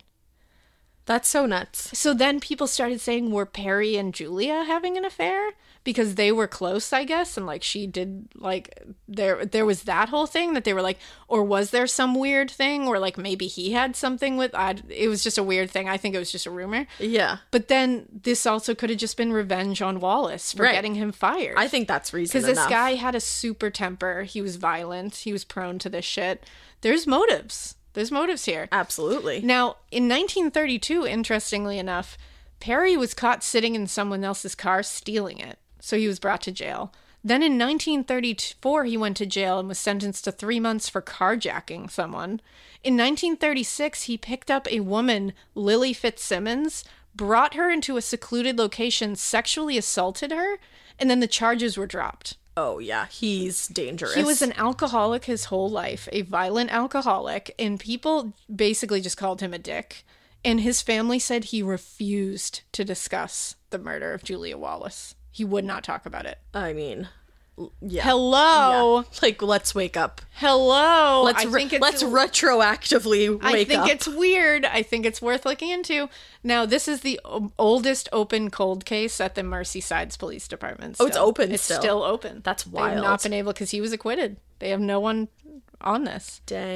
That's so nuts. So then people started saying, were Perry and Julia having an affair? Because they were close, I guess, and like she did, like there there was that whole thing that they were like, or was there some weird thing, or like maybe he had something with, I, it was just a weird thing. I think it was just a rumor. Yeah. But then this also could have just been revenge on Wallace for Right. getting him fired. I think that's reason Because this enough. guy had a super temper. He was violent. He was prone to this shit. There's motives. There's motives here. Absolutely. Now, in nineteen thirty-two, interestingly enough, Perry was caught sitting in someone else's car stealing it. So he was brought to jail. Then in nineteen thirty-four, he went to jail and was sentenced to three months for carjacking someone. In nineteen thirty-six, he picked up a woman, Lily Fitzsimmons, brought her into a secluded location, sexually assaulted her, and then the charges were dropped. Oh, yeah. He's dangerous. He was an alcoholic his whole life, a violent alcoholic, and people basically just called him a dick. And his family said he refused to discuss the murder of Julia Wallace. He would not talk about it. I mean, l- yeah. Hello. Yeah. Like, let's wake up. Hello. Let's I re- think it's, let's retroactively wake I think up. it's weird. I think it's worth looking into. Now, this is the o- oldest open cold case at the Merseyside Police Department. Oh, it's still. open It's still. still open. That's They have not wild. been able, because he was acquitted. They have no one on this. Dang.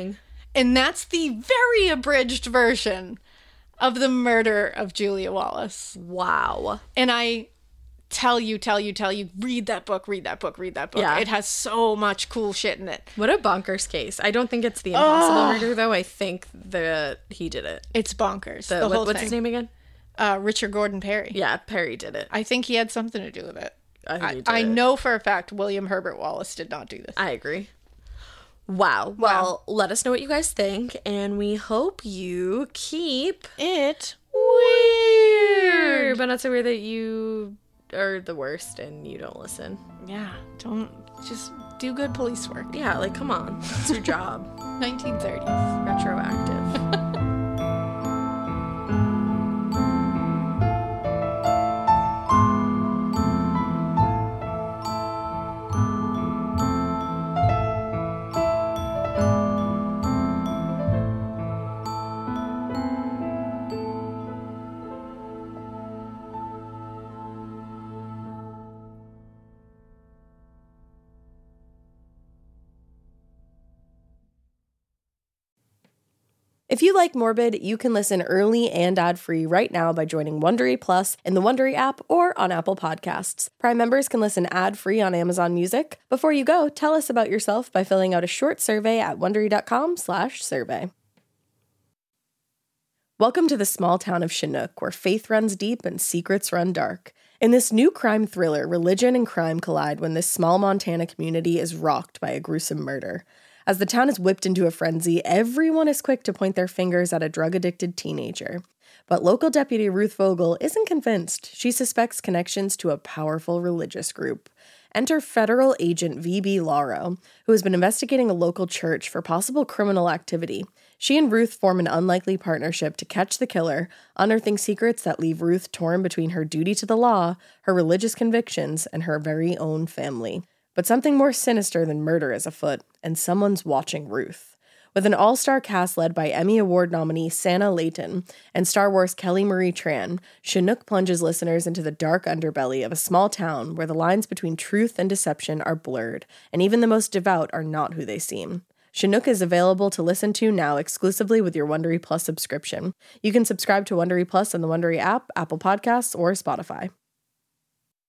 And that's the very abridged version of the murder of Julia Wallace. Wow. And I tell you, tell you, tell you, read that book, read that book, read that book. Yeah. It has so much cool shit in it. What a bonkers case. I don't think it's the impossible murder, though. I think that he did it. It's bonkers. The, The, what- whole what's thing. his name again? Uh, Richard Gordon Perry. Yeah, Perry did it. I think he had something to do with it. I think I, he did I it. know for a fact William Herbert Wallace did not do this. I agree. Wow. Well, let us know what you guys think, and we hope you keep It weird, but not so weird that you are the worst and you don't listen. Yeah, don't just do good police work. Yeah, like, come on. It's your job. nineteen thirties. Retroactive. If you like Morbid, you can listen early and ad-free right now by joining Wondery Plus in the Wondery app or on Apple Podcasts. Prime members can listen ad-free on Amazon Music. Before you go, tell us about yourself by filling out a short survey at wondery.com slash survey. Welcome to the small town of Chinook, where faith runs deep and secrets run dark. In this new crime thriller, religion and crime collide when this small Montana community is rocked by a gruesome murder. As the town is whipped into a frenzy, everyone is quick to point their fingers at a drug-addicted teenager. But local deputy Ruth Vogel isn't convinced. She suspects connections to a powerful religious group. Enter federal agent V B Lauro, who has been investigating a local church for possible criminal activity. She and Ruth form an unlikely partnership to catch the killer, unearthing secrets that leave Ruth torn between her duty to the law, her religious convictions, and her very own family. But something more sinister than murder is afoot, and someone's watching Ruth. With an all-star cast led by Emmy Award nominee Sanaa Lathan and Star Wars Kelly Marie Tran, Chinook plunges listeners into the dark underbelly of a small town where the lines between truth and deception are blurred, and even the most devout are not who they seem. Chinook is available to listen to now exclusively with your Wondery Plus subscription. You can subscribe to Wondery Plus on the Wondery app, Apple Podcasts, or Spotify.